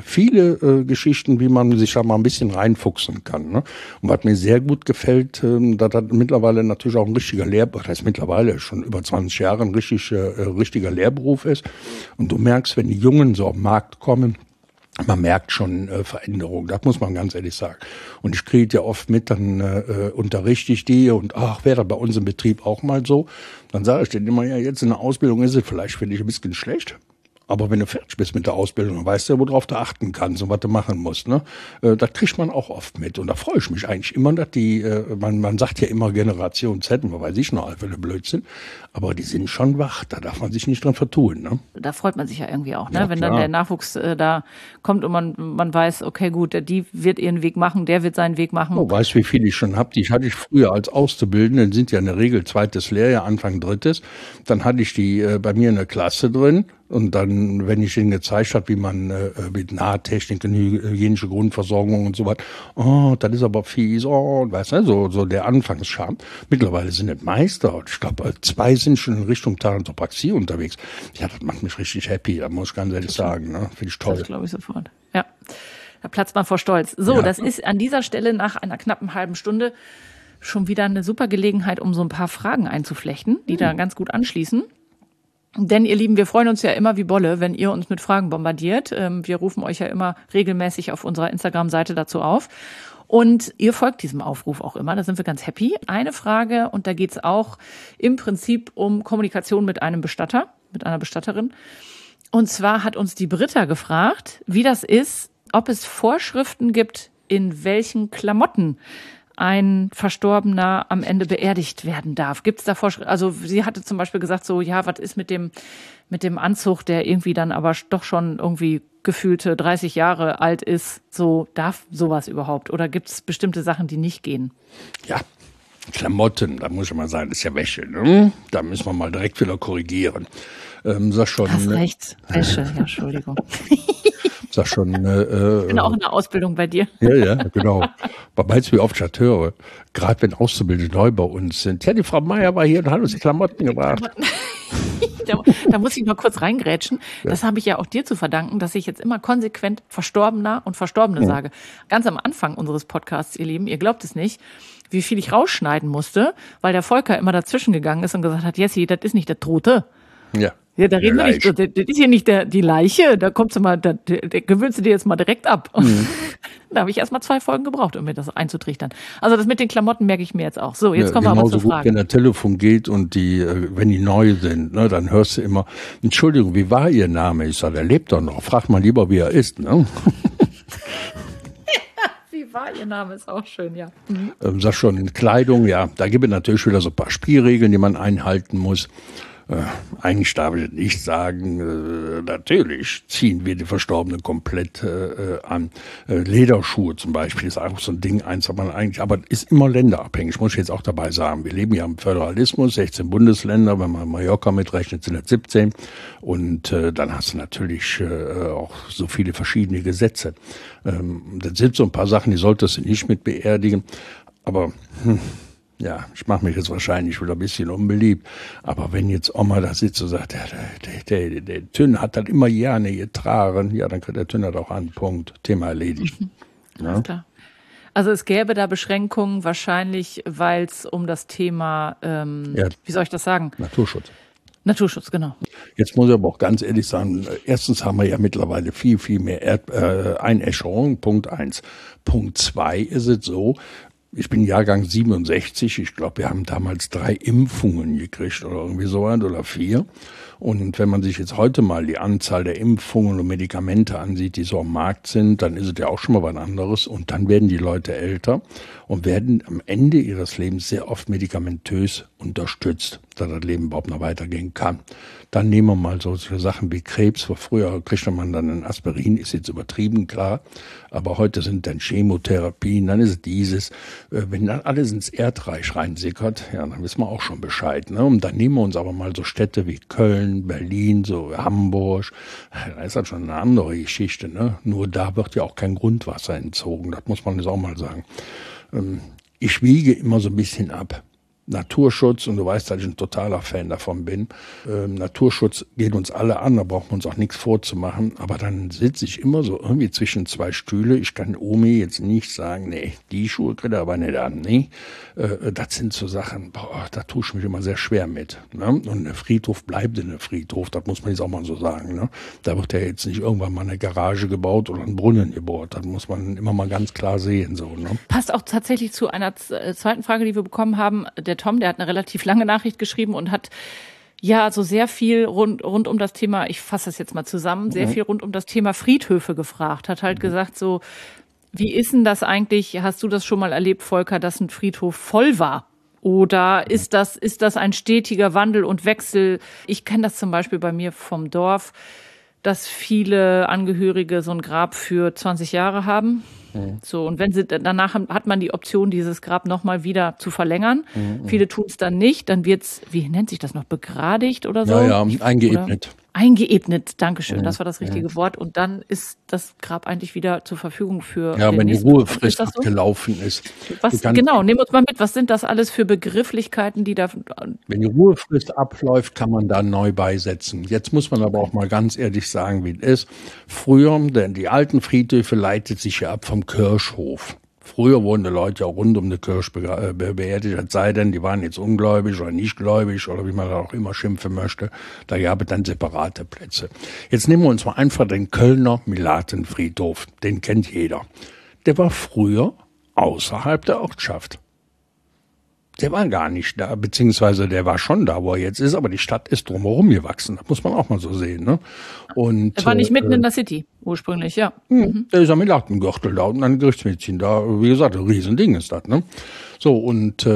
C: viele Geschichten, wie man sich da mal ein bisschen reinfuchsen kann. Ne? Und was mir sehr gut gefällt, dass das mittlerweile natürlich auch ein richtiger Lehrberuf, das heißt mittlerweile schon über 20 Jahre ein richtiger Lehrberuf ist. Und du merkst, wenn die Jungen so auf den Markt kommen, man merkt schon Veränderungen, das muss man ganz ehrlich sagen. Und ich kriege ja oft mit, dann unterrichte ich die und wäre das bei uns im Betrieb auch mal so. Dann sage ich denen immer, ja, jetzt in der Ausbildung ist es vielleicht für dich ein bisschen schlecht. Aber wenn du fertig bist mit der Ausbildung, dann weißt du ja, worauf du achten kannst und was du machen musst. Ne? Das kriegt man auch oft mit. Und da freue ich mich eigentlich immer, dass man sagt ja immer Generation Z, man weiß ich noch, für eine Blödsinn. Aber die sind schon wach, da darf man sich nicht dran vertun. Ne?
B: Da freut man sich ja irgendwie auch, ne? Ja, wenn dann der Nachwuchs da kommt und man weiß, okay, gut, die wird ihren Weg machen, der wird seinen Weg machen.
C: Oh, weißt du, wie viele ich schon habe? Die hatte ich früher als Auszubildende, sind ja in der Regel 2. Lehrjahr, Anfang 3. Dann hatte ich die bei mir in der Klasse drin. Und dann, wenn ich ihnen gezeigt habe, wie man mit Nahtechnik, hygienische Grundversorgung und so was, das ist aber fies, weißt du, so der Anfangsscham. Mittlerweile sind es Meister. Ich glaube, 2 sind schon in Richtung Thanatopraxie unterwegs. Ja, das macht mich richtig happy, da muss ich ganz ehrlich sagen. Ne? Finde ich toll.
B: Das glaube ich sofort. Ja, da platzt man vor Stolz. So, das ist an dieser Stelle nach einer knappen halben Stunde schon wieder eine super Gelegenheit, um so ein paar Fragen einzuflechten, die da ganz gut anschließen. Denn ihr Lieben, wir freuen uns ja immer wie Bolle, wenn ihr uns mit Fragen bombardiert. Wir rufen euch ja immer regelmäßig auf unserer Instagram-Seite dazu auf. Und ihr folgt diesem Aufruf auch immer, da sind wir ganz happy. Eine Frage, und da geht's auch im Prinzip um Kommunikation mit einem Bestatter, mit einer Bestatterin. Und zwar hat uns die Britta gefragt, wie das ist, ob es Vorschriften gibt, in welchen Klamotten ein Verstorbener am Ende beerdigt werden darf. Gibt es da Vorschriften? Also sie hatte zum Beispiel gesagt, so, ja, was ist mit dem Anzug, der irgendwie dann aber doch schon irgendwie gefühlte 30 Jahre alt ist, so, darf sowas überhaupt? Oder gibt es bestimmte Sachen, die nicht gehen?
C: Ja, Klamotten, da muss ich mal sagen, das ist ja Wäsche, ne? Da müssen wir mal direkt wieder korrigieren. Sag schon.
B: Hast recht, Wäsche, ja, Entschuldigung.
C: Sag schon. Ich
B: bin auch in der Ausbildung bei dir.
C: Ja, genau. Aber meinst du, wie oft ich das höre? Gerade wenn Auszubildende neu bei uns sind. Ja, die Frau Meier war hier und hat uns die Klamotten gebracht.
B: Da muss ich mal kurz reingrätschen. Ja. Das habe ich ja auch dir zu verdanken, dass ich jetzt immer konsequent Verstorbener und Verstorbene sage. Ganz am Anfang unseres Podcasts, ihr Lieben, ihr glaubt es nicht, wie viel ich rausschneiden musste, weil der Volker immer dazwischen gegangen ist und gesagt hat, Jessie, das ist nicht der Tote. Ja, da reden wir nicht. Das ist hier nicht die Leiche, da kommst du mal, da gewöhnst du dir jetzt mal direkt ab. Da habe ich erst mal 2 Folgen gebraucht, um mir das einzutrichtern. Also das mit den Klamotten merke ich mir jetzt auch. So, jetzt kommen wir aber zur Frage.
C: Wenn der Telefon geht und wenn die neu sind, ne, dann hörst du immer, Entschuldigung, wie war Ihr Name? Ich sage, er lebt doch noch. Frag mal lieber, wie er ist. Ne?
B: war ihr Name, ist auch schön, ja.
C: Sag schon, Kleidung, ja, da gibt es natürlich wieder so ein paar Spielregeln, die man einhalten muss. Eigentlich darf ich nicht sagen, natürlich ziehen wir die Verstorbenen komplett an. Lederschuhe zum Beispiel ist auch so ein Ding, eins hat man eigentlich, aber ist immer länderabhängig, muss ich jetzt auch dabei sagen. Wir leben ja im Föderalismus, 16 Bundesländer, wenn man Mallorca mitrechnet, sind das 17. Und dann hast du natürlich auch so viele verschiedene Gesetze. Das sind so ein paar Sachen, die solltest du nicht mit beerdigen, aber ja, ich mache mich jetzt wahrscheinlich wieder ein bisschen unbeliebt, aber wenn jetzt Oma da sitzt und sagt, der Tünn hat dann immer gerne getragen, ja, dann kriegt der Tünn das auch an, Punkt, Thema erledigt.
B: Ja? Alles klar. Also es gäbe da Beschränkungen wahrscheinlich, weil es um das Thema, wie soll ich das sagen? Naturschutz, genau.
C: Jetzt muss ich aber auch ganz ehrlich sagen, erstens haben wir ja mittlerweile viel, viel mehr Einäscherung, Punkt 1. Punkt 2 ist es so, ich bin Jahrgang 67, ich glaube, wir haben damals 3 Impfungen gekriegt oder irgendwie so oder 4. Und wenn man sich jetzt heute mal die Anzahl der Impfungen und Medikamente ansieht, die so am Markt sind, dann ist es ja auch schon mal was anderes. Und dann werden die Leute älter und werden am Ende ihres Lebens sehr oft medikamentös unterstützt, dass das Leben überhaupt noch weitergehen kann. Dann nehmen wir mal so Sachen wie Krebs, wo früher kriegte man dann ein Aspirin, ist jetzt übertrieben, klar. Aber heute sind dann Chemotherapien, dann ist es dieses. Wenn dann alles ins Erdreich reinsickert, ja, dann wissen wir auch schon Bescheid. Ne? Und dann nehmen wir uns aber mal so Städte wie Köln, Berlin, so Hamburg. Da ist das schon eine andere Geschichte. Ne? Nur da wird ja auch kein Grundwasser entzogen. Das muss man jetzt auch mal sagen. Ich wiege immer so ein bisschen ab. Naturschutz, und du weißt, dass ich ein totaler Fan davon bin. Naturschutz geht uns alle an, da braucht man uns auch nichts vorzumachen. Aber dann sitze ich immer so irgendwie zwischen 2 Stühle. Ich kann Omi jetzt nicht sagen, nee, die Schuhe kriegt er aber nicht an. Nee, das sind so Sachen, da tue ich mich immer sehr schwer mit. Ne? Und ein Friedhof bleibt ein Friedhof, das muss man jetzt auch mal so sagen. Ne? Da wird ja jetzt nicht irgendwann mal eine Garage gebaut oder ein Brunnen gebohrt. Das muss man immer mal ganz klar sehen. So, ne?
B: Passt auch tatsächlich zu einer zweiten Frage, die wir bekommen haben. Der Tom, der hat eine relativ lange Nachricht geschrieben und hat ja so sehr viel rund um das Thema, ich fasse das jetzt mal zusammen, sehr viel rund um das Thema Friedhöfe gefragt. Hat halt gesagt so, wie ist denn das eigentlich, hast du das schon mal erlebt, Volker, dass ein Friedhof voll war? Oder ist das ein stetiger Wandel und Wechsel? Ich kenne das zum Beispiel bei mir vom Dorf, dass viele Angehörige so ein Grab für 20 Jahre haben. So, und wenn sie danach hat man die Option, dieses Grab nochmal wieder zu verlängern. Viele tun es dann nicht, dann wird's, wie nennt sich das noch, begradigt oder so?
C: Ja, eingeebnet.
B: Oder? Eingeebnet, Dankeschön, das war das richtige Wort. Und dann ist das Grab eigentlich wieder zur Verfügung für
C: ja, wenn die Ruhefrist abgelaufen ist.
B: Genau, nehmen wir uns mal mit, was sind das alles für Begrifflichkeiten, die da...
C: Wenn die Ruhefrist abläuft, kann man da neu beisetzen. Jetzt muss man aber auch mal ganz ehrlich sagen, wie es ist. Früher, denn die alten Friedhöfe leitet sich ja ab vom Kirchhof. Früher wurden die Leute ja rund um die Kirche beerdigt, es sei denn, die waren jetzt ungläubig oder nicht gläubig oder wie man da auch immer schimpfen möchte. Da gab es dann separate Plätze. Jetzt nehmen wir uns mal einfach den Kölner Milatenfriedhof. Den kennt jeder. Der war früher außerhalb der Ortschaft. Der war gar nicht da, beziehungsweise der war schon da, wo er jetzt ist, aber die Stadt ist drumherum gewachsen. Das muss man auch mal so sehen. Ne? Und,
B: er war nicht mitten in der City, ursprünglich, ja.
C: Der ist am Milatengürtel da und ein Gerichtsmedizin da. Wie gesagt, ein Riesending ist das. Ne? So, und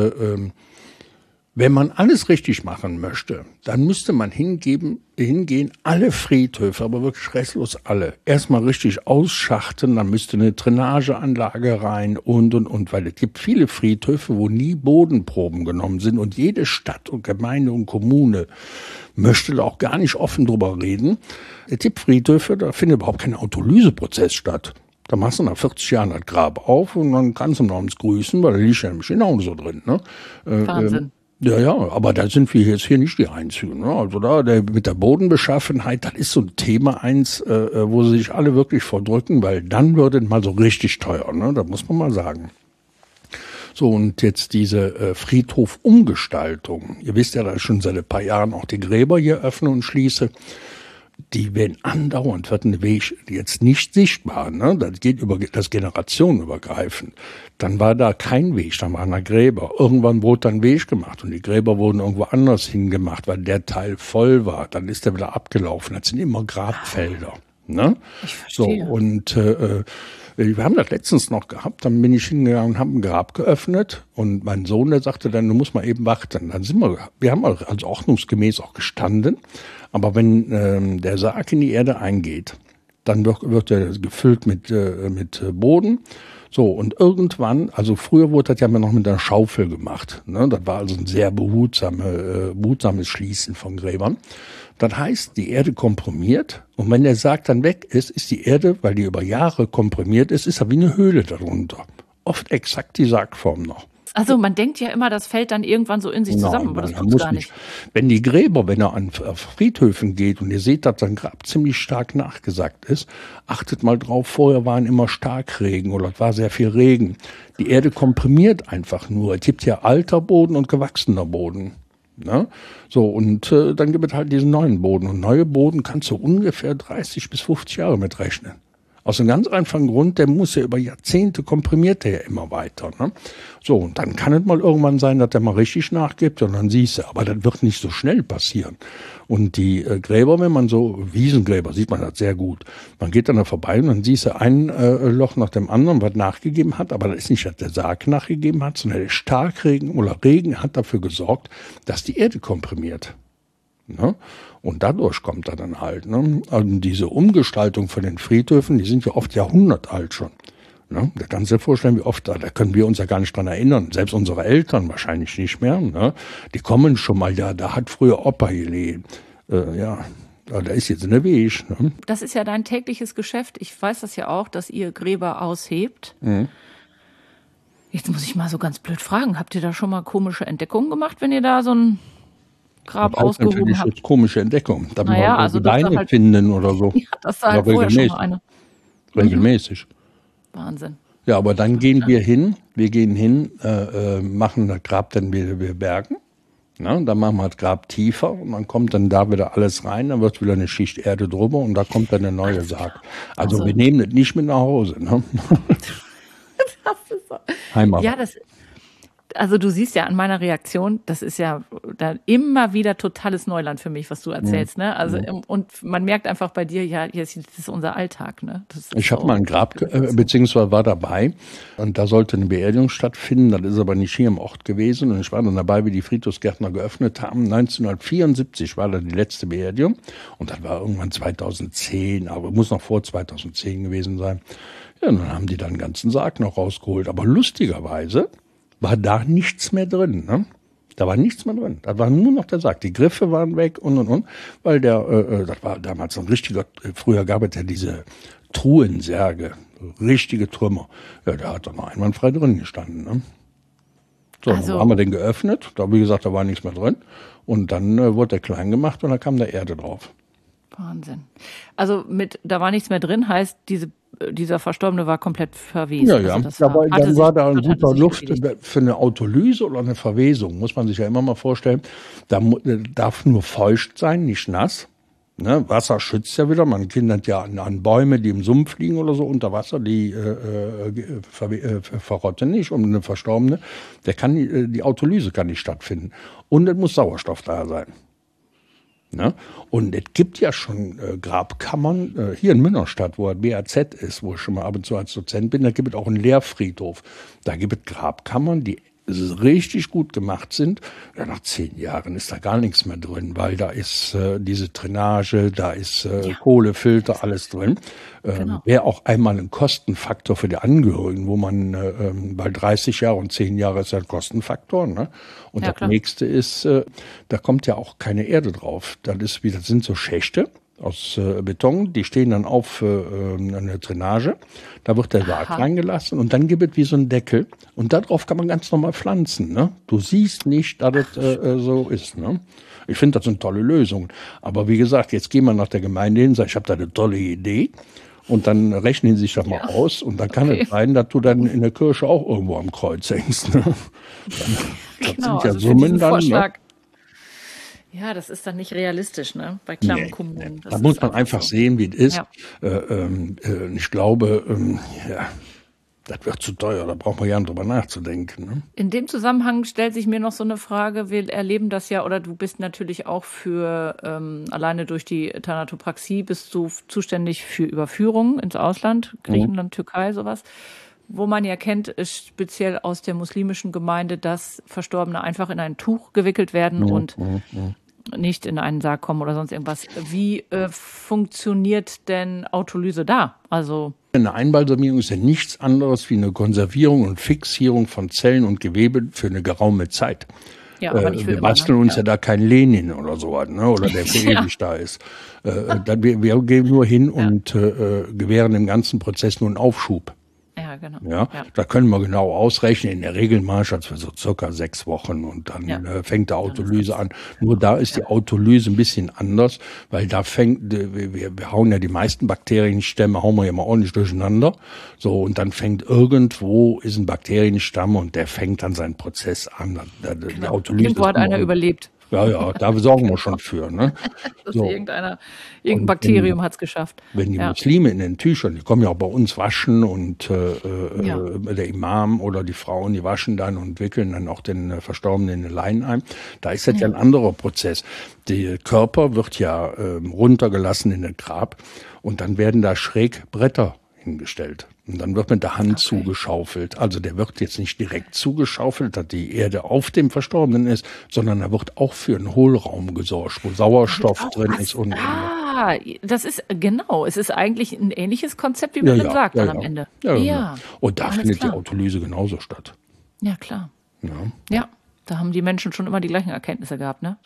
C: wenn man alles richtig machen möchte, dann müsste man hingehen, alle Friedhöfe, aber wirklich restlos alle, erstmal richtig ausschachten, dann müsste eine Drainageanlage rein und, weil es gibt viele Friedhöfe, wo nie Bodenproben genommen sind und jede Stadt und Gemeinde und Kommune möchte da auch gar nicht offen drüber reden. Es gibt Friedhöfe, da findet überhaupt kein Autolyseprozess statt. Da machst du nach 40 Jahren das Grab auf und dann kannst du noch uns grüßen, weil da liegt ja nämlich genauso drin. Ne?
B: Wahnsinn.
C: Ja, aber da sind wir jetzt hier nicht die Einzigen. Ne? Also da mit der Bodenbeschaffenheit, das ist so ein Thema wo sie sich alle wirklich vordrücken, weil dann wird es mal so richtig teuer. Ne? Das muss man mal sagen. So, und jetzt diese Friedhofumgestaltung. Ihr wisst ja, dass ich schon seit ein paar Jahren auch die Gräber hier öffne und schließe. Die werden andauernd, wird ein Weg jetzt nicht sichtbar, ne? Das geht über das generationenübergreifend. Dann war da kein Weg, dann waren da Gräber. Irgendwann wurde dann Weg gemacht und die Gräber wurden irgendwo anders hingemacht, weil der Teil voll war. Dann ist der wieder abgelaufen. Das sind immer Grabfelder, ne?
B: Ich verstehe.
C: So, und Wir haben das letztens noch gehabt, dann bin ich hingegangen und habe ein Grab geöffnet und mein Sohn, der sagte dann, du musst mal eben warten. Dann wir haben also ordnungsgemäß auch gestanden, aber wenn der Sarg in die Erde eingeht, dann wird er gefüllt mit Boden. So, und irgendwann, also früher wurde das ja noch mit einer Schaufel gemacht. Ne? Das war also ein sehr behutsames Schließen von Gräbern. Das heißt, die Erde komprimiert und wenn der Sarg dann weg ist, ist die Erde, weil die über Jahre komprimiert ist ja wie eine Höhle darunter. Oft exakt die Sargform noch.
B: Also man denkt ja immer, das fällt dann irgendwann so in sich zusammen, aber das tut's gar nicht.
C: Wenn die Gräber, wenn er an Friedhöfen geht und ihr seht, dass sein Grab ziemlich stark nachgesackt ist, achtet mal drauf, vorher waren immer Starkregen oder es war sehr viel Regen. Die Erde komprimiert einfach nur. Es gibt ja alter Boden und gewachsener Boden. Ne? So, und dann gibt es halt diesen neuen Boden. Und neue Boden kannst du ungefähr 30 bis 50 Jahre mitrechnen. Aus einem ganz einfachen Grund, der muss ja über Jahrzehnte komprimiert der ja immer weiter. Ne? So, und dann kann es mal irgendwann sein, dass der mal richtig nachgibt und dann siehst du, aber das wird nicht so schnell passieren. Und die Gräber, wenn man so, Wiesengräber, sieht man das sehr gut. Man geht dann da vorbei und dann siehst du ein Loch nach dem anderen, was nachgegeben hat, aber das ist nicht, dass der Sarg nachgegeben hat, sondern der Starkregen oder Regen hat dafür gesorgt, dass die Erde komprimiert. Ne? Und dadurch kommt er dann halt. Ne? Also diese Umgestaltung von den Friedhöfen, die sind ja oft jahrhundertalt schon. Ne? Da kannst du dir vorstellen, wie oft, da können wir uns ja gar nicht dran erinnern. Selbst unsere Eltern wahrscheinlich nicht mehr. Ne? Die kommen schon mal, da hat früher Opa gelebt. Ja, da ist jetzt eine Weg. Ne?
B: Das ist ja dein tägliches Geschäft. Ich weiß das ja auch, dass ihr Gräber aushebt. Mhm. Jetzt muss ich mal so ganz blöd fragen, habt ihr da schon mal komische Entdeckungen gemacht, wenn ihr da so ein Grab ausgehoben habt?
C: Komische Entdeckung. Da
B: naja,
C: mal
B: also
C: Beine halt finden oder so.
B: Ja, das war halt vorher schon mal eine.
C: Regelmäßig.
B: Wahnsinn.
C: Ja, aber dann gehen wir hin, machen das Grab dann wieder, wir bergen. Na, dann machen wir das Grab tiefer und dann kommt dann da wieder alles rein, dann wird wieder eine Schicht Erde drüber und da kommt dann der neue Sarg. Also wir nehmen das nicht mit nach Hause. Ne?
B: Das ist so.
C: Heimat.
B: Ja, also du siehst ja an meiner Reaktion, das ist ja da immer wieder totales Neuland für mich, was du erzählst, ne? Also und man merkt einfach bei dir, ja, das ist unser Alltag, ne?
C: Ich habe mal ein Grab beziehungsweise war dabei und da sollte eine Beerdigung stattfinden, das ist aber nicht hier im Ort gewesen und ich war dann dabei, wie die Friedhofsgärtner geöffnet haben. 1974 war da die letzte Beerdigung und das war irgendwann 2010, aber muss noch vor 2010 gewesen sein. Ja, und dann haben die dann den ganzen Sarg noch rausgeholt, aber lustigerweise war da nichts mehr drin. Ne? Da war nichts mehr drin. Da war nur noch der Sarg. Die Griffe waren weg und. Weil das war damals ein richtiger, früher gab es ja diese Truhensärge, richtige Trümmer. Ja, der hat doch noch einwandfrei drin gestanden. Ne? So, dann haben wir den geöffnet. Da, wie gesagt, da war nichts mehr drin. Und dann wurde der klein gemacht und da kam da Erde drauf.
B: Wahnsinn. Also da war nichts mehr drin, heißt, dieser Verstorbene war komplett verwest.
C: Ja, ja. Also dann war da ein guter Luft für eine Autolyse oder eine Verwesung, muss man sich ja immer mal vorstellen. Da darf nur feucht sein, nicht nass. Ne? Wasser schützt ja wieder. Man kindert ja an Bäume, die im Sumpf liegen oder so unter Wasser, die verrotten nicht. Und eine Verstorbene, die Autolyse kann nicht stattfinden. Und es muss Sauerstoff da sein. Ne? Und es gibt ja schon Grabkammern, hier in Münnerstadt, wo das BAZ ist, wo ich schon mal ab und zu als Dozent bin, da gibt es auch einen Lehrfriedhof. Da gibt es Grabkammern, die richtig gut gemacht sind. Ja, nach 10 Jahren ist da gar nichts mehr drin, weil da ist diese Drainage, da ist Kohlefilter, alles drin. Genau. Wäre auch einmal ein Kostenfaktor für die Angehörigen, wo man bei 30 Jahren und 10 Jahre ist ja ein Kostenfaktor. Ne? Und ja, das nächste ist, da kommt ja auch keine Erde drauf. Das sind so Schächte aus Beton, die stehen dann auf eine Drainage. Da wird der Sarg reingelassen und dann gibt es wie so einen Deckel und darauf kann man ganz normal pflanzen. Ne? Du siehst nicht, dass das so ist. Ne? Ich finde, das sind tolle Lösungen. Aber wie gesagt, jetzt gehen wir nach der Gemeinde hin, sagen, ich habe da eine tolle Idee. Und dann rechnen sie sich das mal aus und dann kann es sein, dass du dann in der Kirche auch irgendwo am Kreuz hängst. Ne? Das sind ja also Summen dann. Ne?
B: Ja, das ist dann nicht realistisch, ne? Bei kleinen Kommunen.
C: Da muss man einfach sehen, wie es ist. Ja. Ich glaube, das wird zu teuer, da braucht man ja drüber nachzudenken. Ne?
B: In dem Zusammenhang stellt sich mir noch so eine Frage, wir erleben das ja, oder du bist natürlich auch für, alleine durch die Thanatopraxie bist du zuständig für Überführungen ins Ausland, Griechenland, Türkei, sowas, wo man ja kennt, speziell aus der muslimischen Gemeinde, dass Verstorbene einfach in ein Tuch gewickelt werden und nicht in einen Sarg kommen oder sonst irgendwas. Wie funktioniert denn Autolyse da? Also
C: eine Einbalsamierung ist ja nichts anderes wie eine Konservierung und Fixierung von Zellen und Gewebe für eine geraume Zeit.
B: Ja, aber nicht für
C: wir
B: immer,
C: basteln uns ja da kein Lenin oder so, ne? Oder der für ewig da ist. Wir gehen nur hin und gewähren dem ganzen Prozess nur einen Aufschub.
B: Ja, genau.
C: Ja, da können wir genau ausrechnen. In der Regel Marschatz für so circa 6 Wochen und dann fängt der Autolyse an. Nur da ist die Autolyse ein bisschen anders, weil da wir hauen ja die meisten Bakterienstämme, hauen wir ja mal ordentlich durcheinander. So, und dann fängt irgendwo ist ein Bakterienstamm und der fängt dann seinen Prozess an. Die Autolyse
B: irgendwo hat einer überlebt.
C: Ja, da sorgen wir schon für. Ne?
B: So. Irgendein Bakterium hat es geschafft.
C: Wenn die Muslime in den Tüchern, die kommen ja auch bei uns waschen und der Imam oder die Frauen, die waschen dann und wickeln dann auch den Verstorbenen in den Leinen ein. Da ist das ja ein anderer Prozess. Der Körper wird ja runtergelassen in den Grab und dann werden da schräg Bretter hingestellt. Und dann wird mit der Hand zugeschaufelt. Also der wird jetzt nicht direkt zugeschaufelt, dass die Erde auf dem Verstorbenen ist, sondern er wird auch für einen Hohlraum gesorgt, wo Sauerstoff drin ist. Und
B: das ist, genau, es ist eigentlich ein ähnliches Konzept, wie man sagt dann am Ende.
C: Ja. Und da findet die Autolyse genauso statt.
B: Ja, klar. Ja. Da haben die Menschen schon immer die gleichen Erkenntnisse gehabt, ne?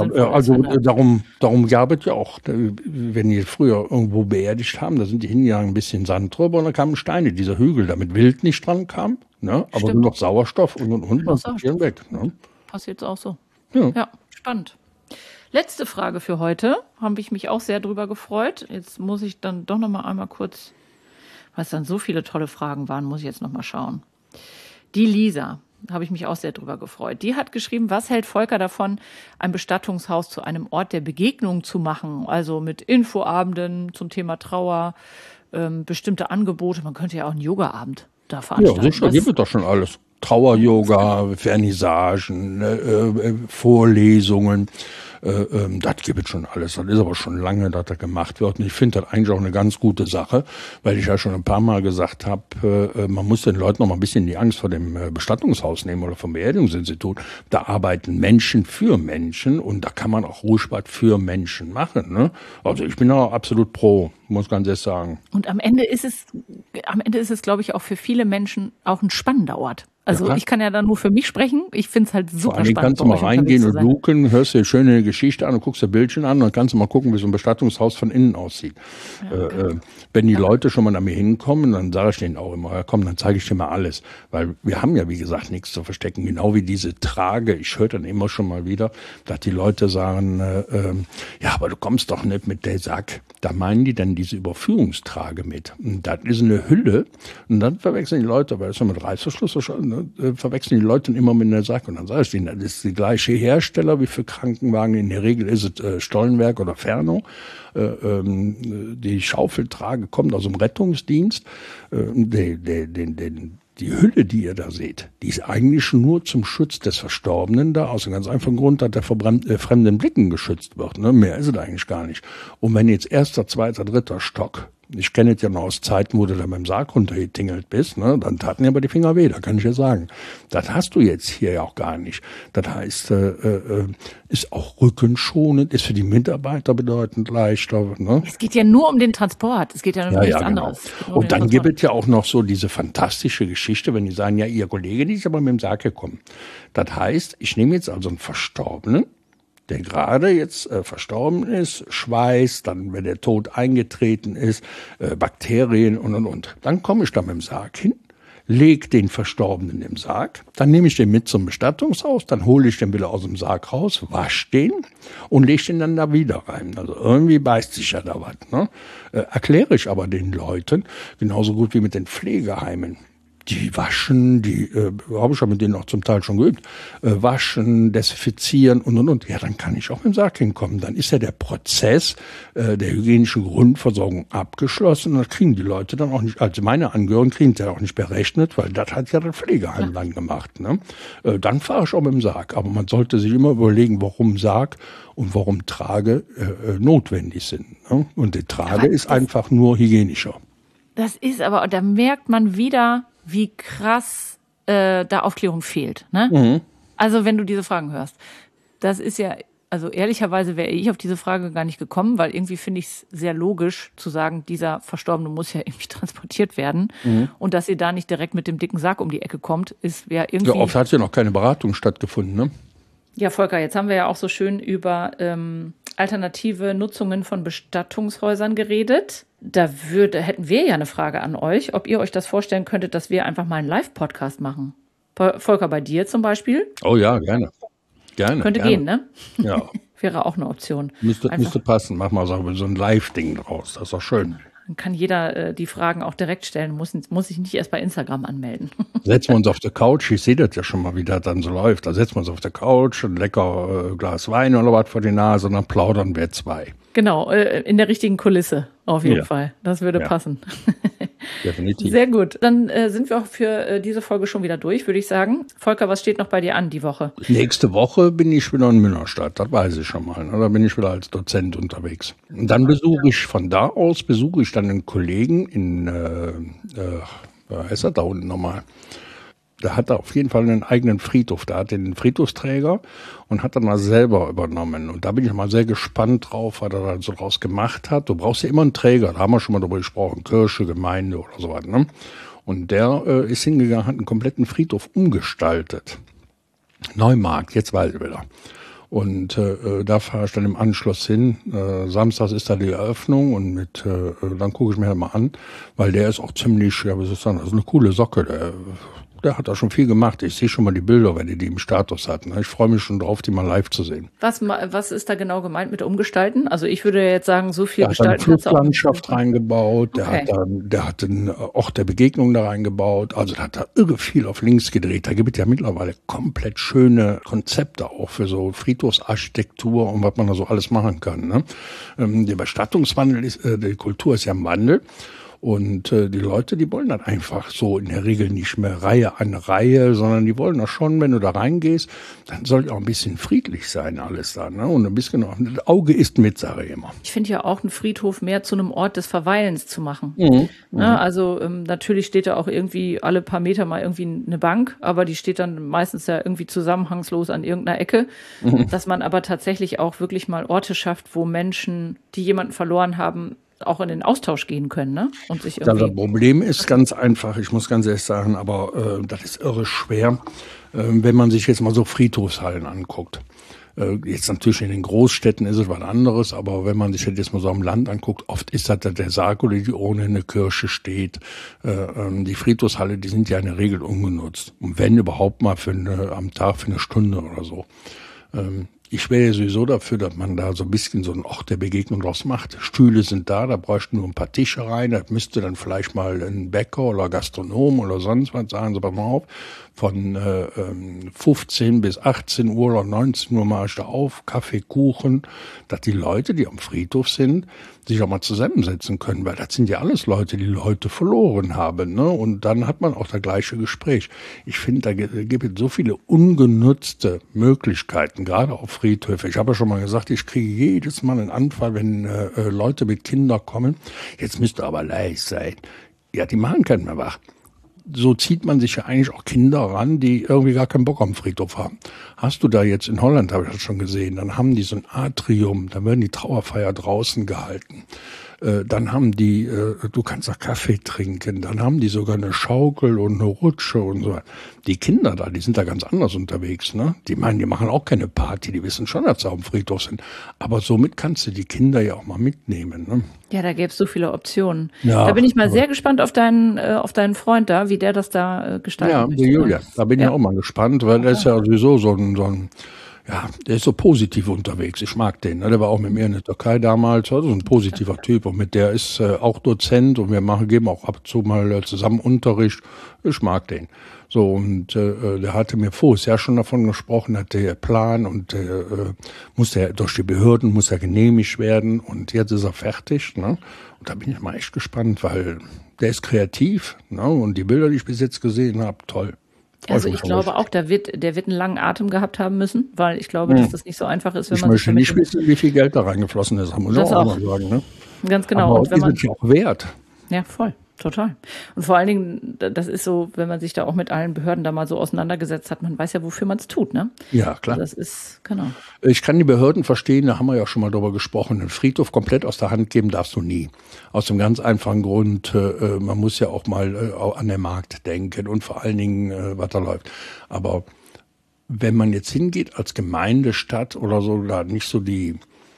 C: Darum gab es ja auch, wenn die früher irgendwo beerdigt haben, da sind die hingegangen, ein bisschen Sand drüber und dann kamen Steine, dieser Hügel, damit Wild nicht dran kam, ne? Aber nur noch Sauerstoff und passieren weg. Ne?
B: Passiert auch so. Ja, spannend. Letzte Frage für heute, habe ich mich auch sehr drüber gefreut. Jetzt muss ich dann doch noch mal einmal kurz, weil es dann so viele tolle Fragen waren, muss ich jetzt noch mal schauen. Die Lisa. Da habe ich mich auch sehr drüber gefreut. Die hat geschrieben, was hält Volker davon, ein Bestattungshaus zu einem Ort der Begegnung zu machen? Also mit Infoabenden zum Thema Trauer, bestimmte Angebote. Man könnte ja auch einen Yoga-Abend da veranstalten.
C: Ja, sicher, gibt es doch schon alles. Trauer-Yoga, Vernissagen, Vorlesungen. Das gibt es schon alles. Das ist aber schon lange, dass das gemacht wird. Und ich finde das eigentlich auch eine ganz gute Sache, weil ich ja schon ein paar Mal gesagt habe, man muss den Leuten noch mal ein bisschen die Angst vor dem Bestattungshaus nehmen oder vom Beerdigungsinstitut. Da arbeiten Menschen für Menschen und da kann man auch ruhig was für Menschen machen. Ne? Also ich bin auch absolut pro, muss ganz ehrlich sagen.
B: Und am Ende ist es, glaube ich, auch für viele Menschen auch ein spannender Ort. Also ich kann ja dann nur für mich sprechen. Ich finde es halt super spannend.
C: Kannst du mal reingehen und luken, hörst dir schöne Geschichte an und guckst dir Bildchen an und dann kannst du mal gucken, wie so ein Bestattungshaus von innen aussieht. Ja, wenn die Leute schon mal an mir hinkommen, dann sage ich denen auch immer, ja, komm, dann zeige ich dir mal alles. Weil wir haben ja, wie gesagt, nichts zu verstecken. Genau wie diese Trage. Ich höre dann immer schon mal wieder, dass die Leute sagen, ja, aber du kommst doch nicht mit der Sack. Da meinen die dann diese Überführungstrage mit. Und das ist eine Hülle. Und dann verwechseln die Leute, weil das ist ja mit Reißverschluss schon, verwechseln die Leute immer mit einer Sack. Und dann sage ich denen, das ist die gleiche Hersteller wie für Krankenwagen. In der Regel ist es Stollenwerk oder Ferno. Die Schaufeltrage kommt aus dem Rettungsdienst. Die Hülle, die ihr da seht, die ist eigentlich nur zum Schutz des Verstorbenen da, aus einem ganz einfachen Grund, dass der vor fremden Blicken geschützt wird. Ne? Mehr ist es eigentlich gar nicht. Und wenn jetzt erster, zweiter, dritter Stock, ich kenne es ja noch aus Zeiten, wo du da beim Sarg runtergetingelt bist, ne? Dann taten dir aber die Finger weh, da kann ich ja sagen. Das hast du jetzt hier ja auch gar nicht. Das heißt, ist auch rückenschonend, ist für die Mitarbeiter bedeutend leichter. Ne?
B: Es geht ja nur um den Transport, es geht ja nur um nichts anderes.
C: Genau. Und dann gibt es ja auch noch so diese fantastische Geschichte, wenn die sagen, ja, ihr Kollege, die ist aber mit dem Sarg gekommen. Das heißt, ich nehme jetzt also einen Verstorbenen, der gerade jetzt verstorben ist, Schweiß, dann, wenn der Tod eingetreten ist, Bakterien und. Dann komme ich da mit dem Sarg hin, lege den Verstorbenen im Sarg, dann nehme ich den mit zum Bestattungshaus, dann hole ich den wieder aus dem Sarg raus, wasche den und lege den dann da wieder rein. Also irgendwie beißt sich ja da was. Ne? Erkläre ich aber den Leuten, genauso gut wie mit den Pflegeheimen. die waschen, habe ich ja mit denen auch zum Teil schon geübt, waschen, desinfizieren und. Ja, dann kann ich auch mit dem Sarg hinkommen. Dann ist ja der Prozess der hygienischen Grundversorgung abgeschlossen. Und das kriegen die Leute dann auch nicht, also meine Angehörigen kriegen es ja auch nicht berechnet, weil das hat ja das Pflegeheim dann gemacht. Ne? Dann fahre ich auch mit dem Sarg. Aber man sollte sich immer überlegen, warum Sarg und warum Trage notwendig sind. Ne? Und die Trage ist einfach nur hygienischer.
B: Das ist aber, da merkt man wieder, wie krass da Aufklärung fehlt. Ne? Mhm. Also wenn du diese Fragen hörst. Das ist ja, also ehrlicherweise wäre ich auf diese Frage gar nicht gekommen, weil irgendwie finde ich es sehr logisch zu sagen, dieser Verstorbene muss ja irgendwie transportiert werden. Mhm. Und dass ihr da nicht direkt mit dem dicken Sarg um die Ecke kommt, ist ja irgendwie...
C: Ja, oft hat ja noch keine Beratung stattgefunden, ne?
B: Ja, Volker, jetzt haben wir ja auch so schön über alternative Nutzungen von Bestattungshäusern geredet. Da hätten wir ja eine Frage an euch, ob ihr euch das vorstellen könntet, dass wir einfach mal einen Live-Podcast machen. Volker, bei dir zum Beispiel?
C: Oh ja, gerne.
B: Könnte gehen, ne?
C: Ja.
B: Wäre auch eine Option.
C: Müsste passen. Mach mal so ein Live-Ding draus. Das ist doch schön.
B: Dann kann jeder die Fragen auch direkt stellen, muss sich nicht erst bei Instagram anmelden.
C: Setzen wir uns auf der Couch, ich sehe das ja schon mal, wie das dann so läuft. Da setzen wir uns auf der Couch, ein lecker Glas Wein oder was vor die Nase und dann plaudern wir zwei.
B: Genau, in der richtigen Kulisse auf jeden Fall. Das würde passen.
C: Definitiv.
B: Sehr gut. Dann sind wir auch für diese Folge schon wieder durch, würde ich sagen. Volker, was steht noch bei dir an die Woche?
C: Nächste Woche bin ich wieder in Münnerstadt, das weiß ich schon mal. Da bin ich wieder als Dozent unterwegs. Und dann besuche ich dann einen Kollegen in, wer heißt er da unten nochmal? Der hat da auf jeden Fall einen eigenen Friedhof. Der hat den Friedhofsträger und hat dann mal selber übernommen. Und da bin ich mal sehr gespannt drauf, was er da so draus gemacht hat. Du brauchst ja immer einen Träger, da haben wir schon mal drüber gesprochen, Kirche, Gemeinde oder sowas. Ne? Und der ist hingegangen, hat einen kompletten Friedhof umgestaltet. Neumarkt, jetzt weiß ich wieder. Und da fahre ich dann im Anschluss hin. Samstags ist da die Eröffnung und dann gucke ich mir mal an, weil der ist auch ziemlich, ja, was ist das? Das ist eine coole Socke. Der hat da schon viel gemacht. Ich sehe schon mal die Bilder, wenn die im Status hatten. Ich freue mich schon drauf, die mal live zu sehen.
B: Was ist da genau gemeint mit Umgestalten? Also ich würde jetzt sagen, so viel gestalten.
C: Der hat eine Flusslandschaft reingebaut, der hat einen Ort der Begegnung da reingebaut. Also der hat da irre viel auf links gedreht. Da gibt es ja mittlerweile komplett schöne Konzepte auch für so Friedhofsarchitektur und was man da so alles machen kann. Ne? Der Bestattungswandel die Kultur ist ja im Wandel. Und die Leute, die wollen das einfach so in der Regel nicht mehr Reihe an Reihe, sondern die wollen das schon, wenn du da reingehst, dann soll auch ein bisschen friedlich sein alles da. Ne? Und ein bisschen, das Auge isst mit, sage ich immer.
B: Ich finde ja auch einen Friedhof mehr zu einem Ort des Verweilens zu machen. Mhm. Ne? Also natürlich steht da auch irgendwie alle paar Meter mal irgendwie eine Bank, aber die steht dann meistens ja irgendwie zusammenhangslos an irgendeiner Ecke. Dass man aber tatsächlich auch wirklich mal Orte schafft, wo Menschen, die jemanden verloren haben, auch in den Austausch gehen können, ne? Und sich irgendwie.
C: Das Problem ist ganz einfach, ich muss ganz ehrlich sagen, aber das ist irre schwer, wenn man sich jetzt mal so Friedhofshallen anguckt. Jetzt natürlich in den Großstädten ist es was anderes, aber wenn man sich jetzt mal so am Land anguckt, oft ist das der Sarg oder die Urne in der Kirche steht. Die Friedhofshalle, die sind ja in der Regel ungenutzt. Und wenn überhaupt mal am Tag für eine Stunde oder so. Ich wäre ja sowieso dafür, dass man da so ein bisschen so einen Ort der Begegnung draus macht. Stühle sind da bräuchten nur ein paar Tische rein. Das müsste dann vielleicht mal ein Bäcker oder Gastronom oder sonst was sagen. So, pass mal auf, von 15 bis 18 Uhr oder 19 Uhr mache ich da auf, Kaffee, Kuchen, dass die Leute, die am Friedhof sind, sich auch mal zusammensetzen können, weil das sind ja alles Leute, die Leute verloren haben. Ne? Und dann hat man auch das gleiche Gespräch. Ich finde, da gibt es so viele ungenutzte Möglichkeiten, gerade auf Friedhöfe. Ich habe ja schon mal gesagt, ich kriege jedes Mal einen Anfall, wenn Leute mit Kindern kommen. Jetzt müsst ihr aber leise sein. Ja, die machen keinen mehr wach. So zieht man sich ja eigentlich auch Kinder ran, die irgendwie gar keinen Bock am Friedhof haben. Hast du da jetzt in Holland, habe ich das schon gesehen, dann haben die so ein Atrium, da werden die Trauerfeier draußen gehalten. Dann haben die, du kannst da Kaffee trinken, dann haben die sogar eine Schaukel und eine Rutsche und so. Die Kinder da, die sind da ganz anders unterwegs, ne? Die meinen, die machen auch keine Party, die wissen schon, dass sie auf dem Friedhof sind. Aber somit kannst du die Kinder ja auch mal mitnehmen, ne?
B: Ja, da gäbe es so viele Optionen. Ja, da bin ich mal sehr gespannt auf deinen Freund da, wie der das da gestaltet.
C: Ja, die Julia, da bin ich auch mal gespannt, weil der ist ja sowieso so ein Ja, der ist so positiv unterwegs. Ich mag den. Ne? Der war auch mit mir in der Türkei damals. Also ein positiver Typ. Und mit der ist auch Dozent und geben auch ab und zu mal zusammen Unterricht. Ich mag den. So, und der hatte mir voriges Jahr schon davon gesprochen, hatte der Plan und musste er durch die Behörden, muss er genehmigt werden. Und jetzt ist er fertig. Ne? Und da bin ich mal echt gespannt, weil der ist kreativ. Ne? Und die Bilder, die ich bis jetzt gesehen habe, toll.
B: Also ich glaube auch, der wird einen langen Atem gehabt haben müssen, weil ich glaube, dass das nicht so einfach ist, wenn man sich
C: nicht wissen, wie viel Geld da reingeflossen ist, muss ich auch mal sagen. Ne?
B: Ganz genau.
C: Aber und wenn man die sind ja auch wert.
B: Ja, voll. Total. Und vor allen Dingen, das ist so, wenn man sich da auch mit allen Behörden da mal so auseinandergesetzt hat, man weiß ja, wofür man es tut, ne?
C: Ja, klar.
B: Also das ist, genau.
C: Ich kann die Behörden verstehen, da haben wir ja schon mal drüber gesprochen. Einen Friedhof komplett aus der Hand geben darfst du nie. Aus dem ganz einfachen Grund, man muss ja auch mal an den Markt denken und vor allen Dingen, was da läuft. Aber wenn man jetzt hingeht als Gemeindestadt oder so, da nicht so die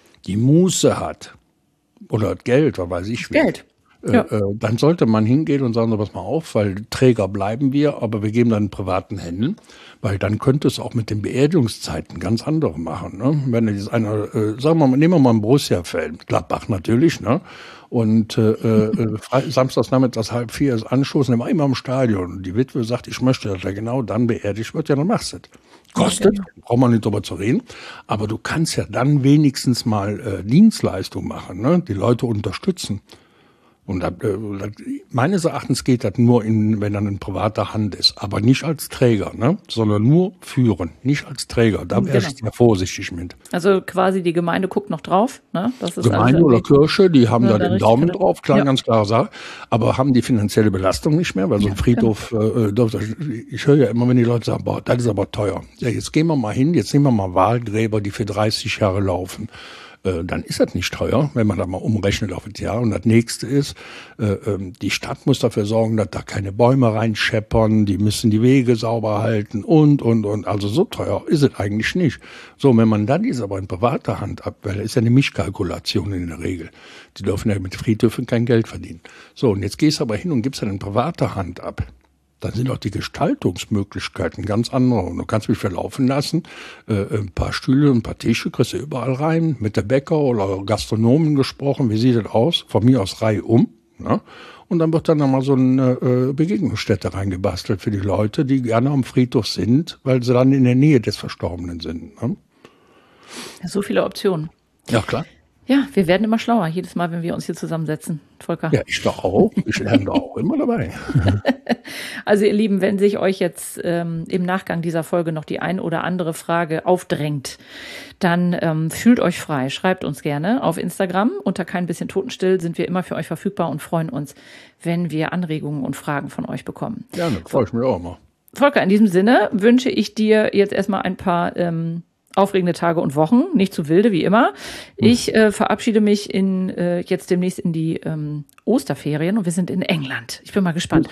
C: Muße hat oder Geld, was weiß ich.
B: Geld. Ja.
C: Dann sollte man hingehen und sagen, so, pass mal auf, weil Träger bleiben wir, aber wir geben dann in privaten Händen, weil dann könnte es auch mit den Beerdigungszeiten ganz andere machen. Ne? Wenn jetzt einer, sagen wir mal, nehmen wir mal ein Borussia-Fan, Gladbach natürlich, ne? Und samstags nachmittags 3:30 ist Anstoß, und er war immer im Stadion. Und die Witwe sagt, ich möchte, dass er genau dann beerdigt wird, ja, dann machst du es. Kostet, braucht man nicht drüber zu reden, aber du kannst ja dann wenigstens mal Dienstleistung machen, ne? Die Leute unterstützen. Und meines Erachtens geht das nur, wenn dann in privater Hand ist, aber nicht als Träger, ne? Sondern nur führen, nicht als Träger. Da wäre ich sehr vorsichtig mit.
B: Also quasi die Gemeinde guckt noch drauf, ne? Das ist
C: Gemeinde oder Kirche, die haben da den Daumen drauf, klar, ganz klare Sache, aber haben die finanzielle Belastung nicht mehr, weil so ein Friedhof, ich höre ja immer, wenn die Leute sagen, boah, das ist aber teuer. Ja, jetzt gehen wir mal hin, jetzt nehmen wir mal Wahlgräber, die für 30 Jahre laufen. Dann ist das nicht teuer, wenn man da mal umrechnet auf das Jahr. Und das nächste ist, die Stadt muss dafür sorgen, dass da keine Bäume reinscheppern, die müssen die Wege sauber halten und. Also so teuer ist es eigentlich nicht. So, wenn man dann ist aber in privater Hand ab, weil das ist ja eine Mischkalkulation in der Regel. Die dürfen ja mit Friedhöfen kein Geld verdienen. So, und jetzt gehst du aber hin und gibst dann in privater Hand ab. Dann sind auch die Gestaltungsmöglichkeiten ganz andere. Und du kannst mich verlaufen lassen, ein paar Stühle, ein paar Tische kriegst du überall rein, mit der Bäcker oder Gastronomen gesprochen, wie sieht das aus? Von mir aus Reihe um. Ne? Und dann wird dann nochmal so eine Begegnungsstätte reingebastelt für die Leute, die gerne am Friedhof sind, weil sie dann in der Nähe des Verstorbenen sind. Ne?
B: So viele Optionen.
C: Ja, klar.
B: Ja, wir werden immer schlauer, jedes Mal, wenn wir uns hier zusammensetzen, Volker.
C: Ja, ich doch auch. Ich lerne da auch immer dabei.
B: Also ihr Lieben, wenn sich euch jetzt im Nachgang dieser Folge noch die ein oder andere Frage aufdrängt, dann fühlt euch frei. Schreibt uns gerne auf Instagram. Unter kein bisschen Totenstill sind wir immer für euch verfügbar und freuen uns, wenn wir Anregungen und Fragen von euch bekommen.
C: Ja, das freue ich mich auch immer.
B: Volker, in diesem Sinne wünsche ich dir jetzt erstmal ein paar aufregende Tage und Wochen, nicht zu wilde wie immer. Ich verabschiede mich jetzt demnächst in die Osterferien und wir sind in England. Ich bin mal gespannt.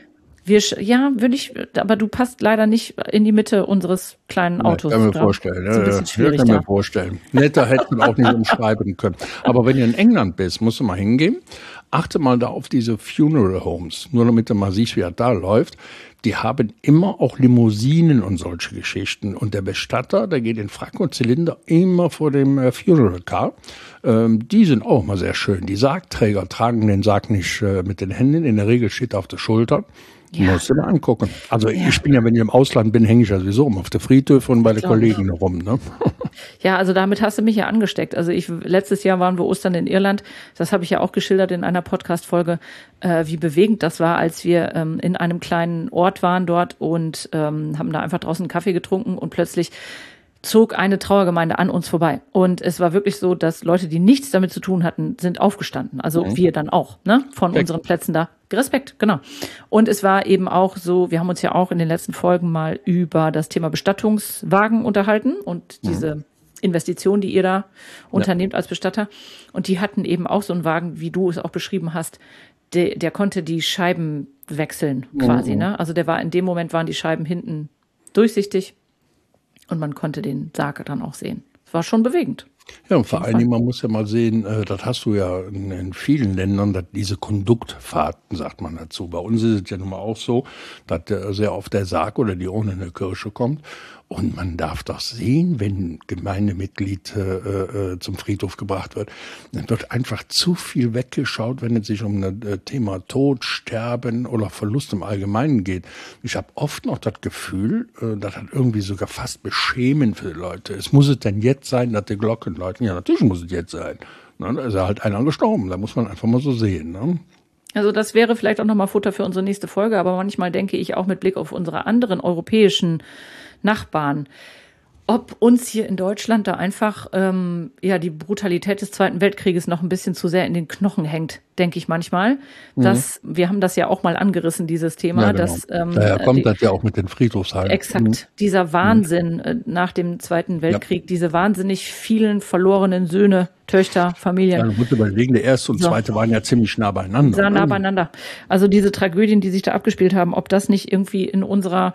B: Aber du passt leider nicht in die Mitte unseres kleinen Autos.
C: Kann mir vorstellen. Das ist ein bisschen schwierig. Kann mir vorstellen. Netter hätten wir auch nicht umschreiben können. Aber wenn du in England bist, musst du mal hingehen. Achte mal da auf diese Funeral Homes, nur damit du mal siehst, wie das da läuft. Die haben immer auch Limousinen und solche Geschichten. Und der Bestatter, der geht in Frack und Zylinder immer vor dem Funeral Car. Die sind auch mal sehr schön. Die Sargträger tragen den Sarg nicht mit den Händen. In der Regel steht er auf der Schulter. Ja. Musst du mal angucken. Also ich bin ja, wenn ich im Ausland bin, hänge ich ja sowieso auf der Friedhöfe und bei den Kollegen rum. Ne?
B: Ja, also damit hast du mich ja angesteckt. Also letztes Jahr waren wir Ostern in Irland. Das habe ich ja auch geschildert in einer Podcast-Folge, wie bewegend das war, als wir in einem kleinen Ort waren dort und haben da einfach draußen einen Kaffee getrunken und plötzlich zog eine Trauergemeinde an uns vorbei. Und es war wirklich so, dass Leute, die nichts damit zu tun hatten, sind aufgestanden. Also wir dann auch, ne, von unseren Plätzen da. Respekt, genau. Und es war eben auch so, wir haben uns ja auch in den letzten Folgen mal über das Thema Bestattungswagen unterhalten und diese Investition, die ihr da unternehmt als Bestatter. Und die hatten eben auch so einen Wagen, wie du es auch beschrieben hast, der konnte die Scheiben wechseln quasi, ne? Also in dem Moment waren die Scheiben hinten durchsichtig. Und man konnte den Sarg dann auch sehen. Es war schon bewegend.
C: Ja, und vor allen Dingen, man muss ja mal sehen, das hast du ja in vielen Ländern, diese Konduktfahrten, sagt man dazu. Bei uns ist es ja nun mal auch so, dass sehr oft der Sarg oder die Urne in der Kirche kommt. Und man darf doch sehen, wenn ein Gemeindemitglied zum Friedhof gebracht wird, dann wird einfach zu viel weggeschaut, wenn es sich um das Thema Tod, Sterben oder Verlust im Allgemeinen geht. Ich habe oft noch das Gefühl, das hat irgendwie sogar fast beschämend für die Leute. Es muss es denn jetzt sein, dass die Glocken läuten? Ja, natürlich muss es jetzt sein. Ne? Da ist ja halt einer gestorben, da muss man einfach mal so sehen. Ne?
B: Also das wäre vielleicht auch nochmal Futter für unsere nächste Folge, aber manchmal denke ich auch mit Blick auf unsere anderen europäischen Nachbarn, ob uns hier in Deutschland da einfach die Brutalität des Zweiten Weltkrieges noch ein bisschen zu sehr in den Knochen hängt, denke ich manchmal. Wir haben das ja auch mal angerissen, dieses Thema.
C: Ja, genau. Daher kommt das ja auch mit den Friedhofshallen.
B: Exakt. Dieser Wahnsinn nach dem Zweiten Weltkrieg, diese wahnsinnig vielen verlorenen Söhne, Töchter, Familien.
C: Ja, man muss überlegen, der erste und zweite waren ja ziemlich nah beieinander.
B: Sehr nah beieinander. Also diese Tragödien, die sich da abgespielt haben, ob das nicht irgendwie in unserer,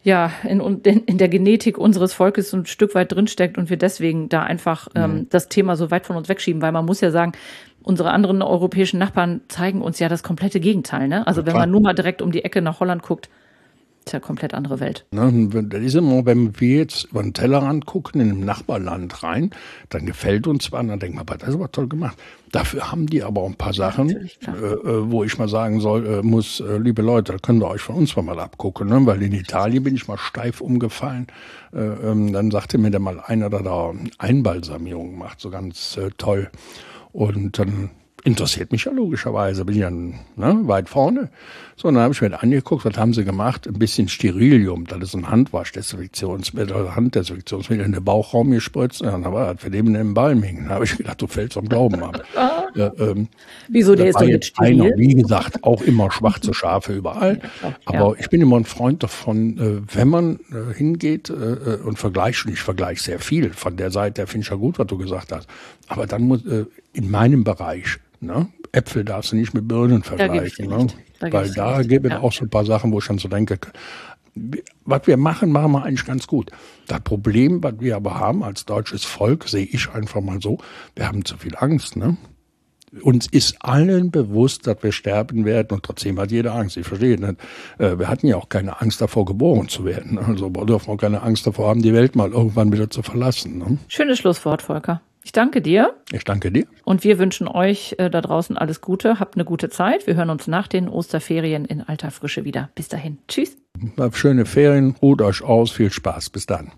B: in der Genetik unseres Volkes so ein Stück weit drinsteckt und wir deswegen da einfach das Thema so weit von uns wegschieben, weil man muss ja sagen, unsere anderen europäischen Nachbarn zeigen uns ja das komplette Gegenteil. Ne? Also wenn man nur mal direkt um die Ecke nach Holland guckt, ist ja komplett andere Welt.
C: Das ist immer, wenn wir jetzt über den Tellerrand gucken, in einem Nachbarland rein, dann gefällt uns was, dann denken wir, das ist aber toll gemacht. Dafür haben die aber auch ein paar Sachen, wo ich mal sagen muss, liebe Leute, da könnt ihr euch von uns mal abgucken, ne? Weil in Italien bin ich mal steif umgefallen. Dann sagte mir da mal einer, der da Einbalsamierung macht, so ganz toll. Und dann interessiert mich ja logischerweise, bin ja weit vorne. So, und dann habe ich mir angeguckt, was haben sie gemacht? Ein bisschen Sterilium, das ist ein Handwaschdesinfektionsmittel, Handdesinfektionsmittel in den Bauchraum gespritzt. Ja, dann war das für den im Balm hing. Da habe ich gedacht, du fällst vom Glauben ab.
B: Wieso, der ist doch jetzt steril?
C: Wie gesagt, auch immer schwarze Schafe überall. Aber ich bin immer ein Freund davon, wenn man hingeht und vergleicht, und ich vergleiche sehr viel von der Seite, finde ich ja gut, was du gesagt hast. Aber dann muss in meinem Bereich, ne? Äpfel darfst du nicht mit Birnen vergleichen. Ne? Weil da gibt es auch so ein paar Sachen, wo ich dann so denke, was wir machen wir eigentlich ganz gut. Das Problem, was wir aber haben als deutsches Volk, sehe ich einfach mal so, wir haben zu viel Angst. Ne? Uns ist allen bewusst, dass wir sterben werden und trotzdem hat jeder Angst. Ich verstehe nicht. Wir hatten ja auch keine Angst davor, geboren zu werden. Also wir dürfen auch keine Angst davor haben, die Welt mal irgendwann wieder zu verlassen. Ne?
B: Schönes Schlusswort, Volker. Ich danke dir.
C: Ich danke dir.
B: Und wir wünschen euch da draußen alles Gute. Habt eine gute Zeit. Wir hören uns nach den Osterferien in alter Frische wieder. Bis dahin. Tschüss.
C: Schöne Ferien. Ruht euch aus. Viel Spaß. Bis dann.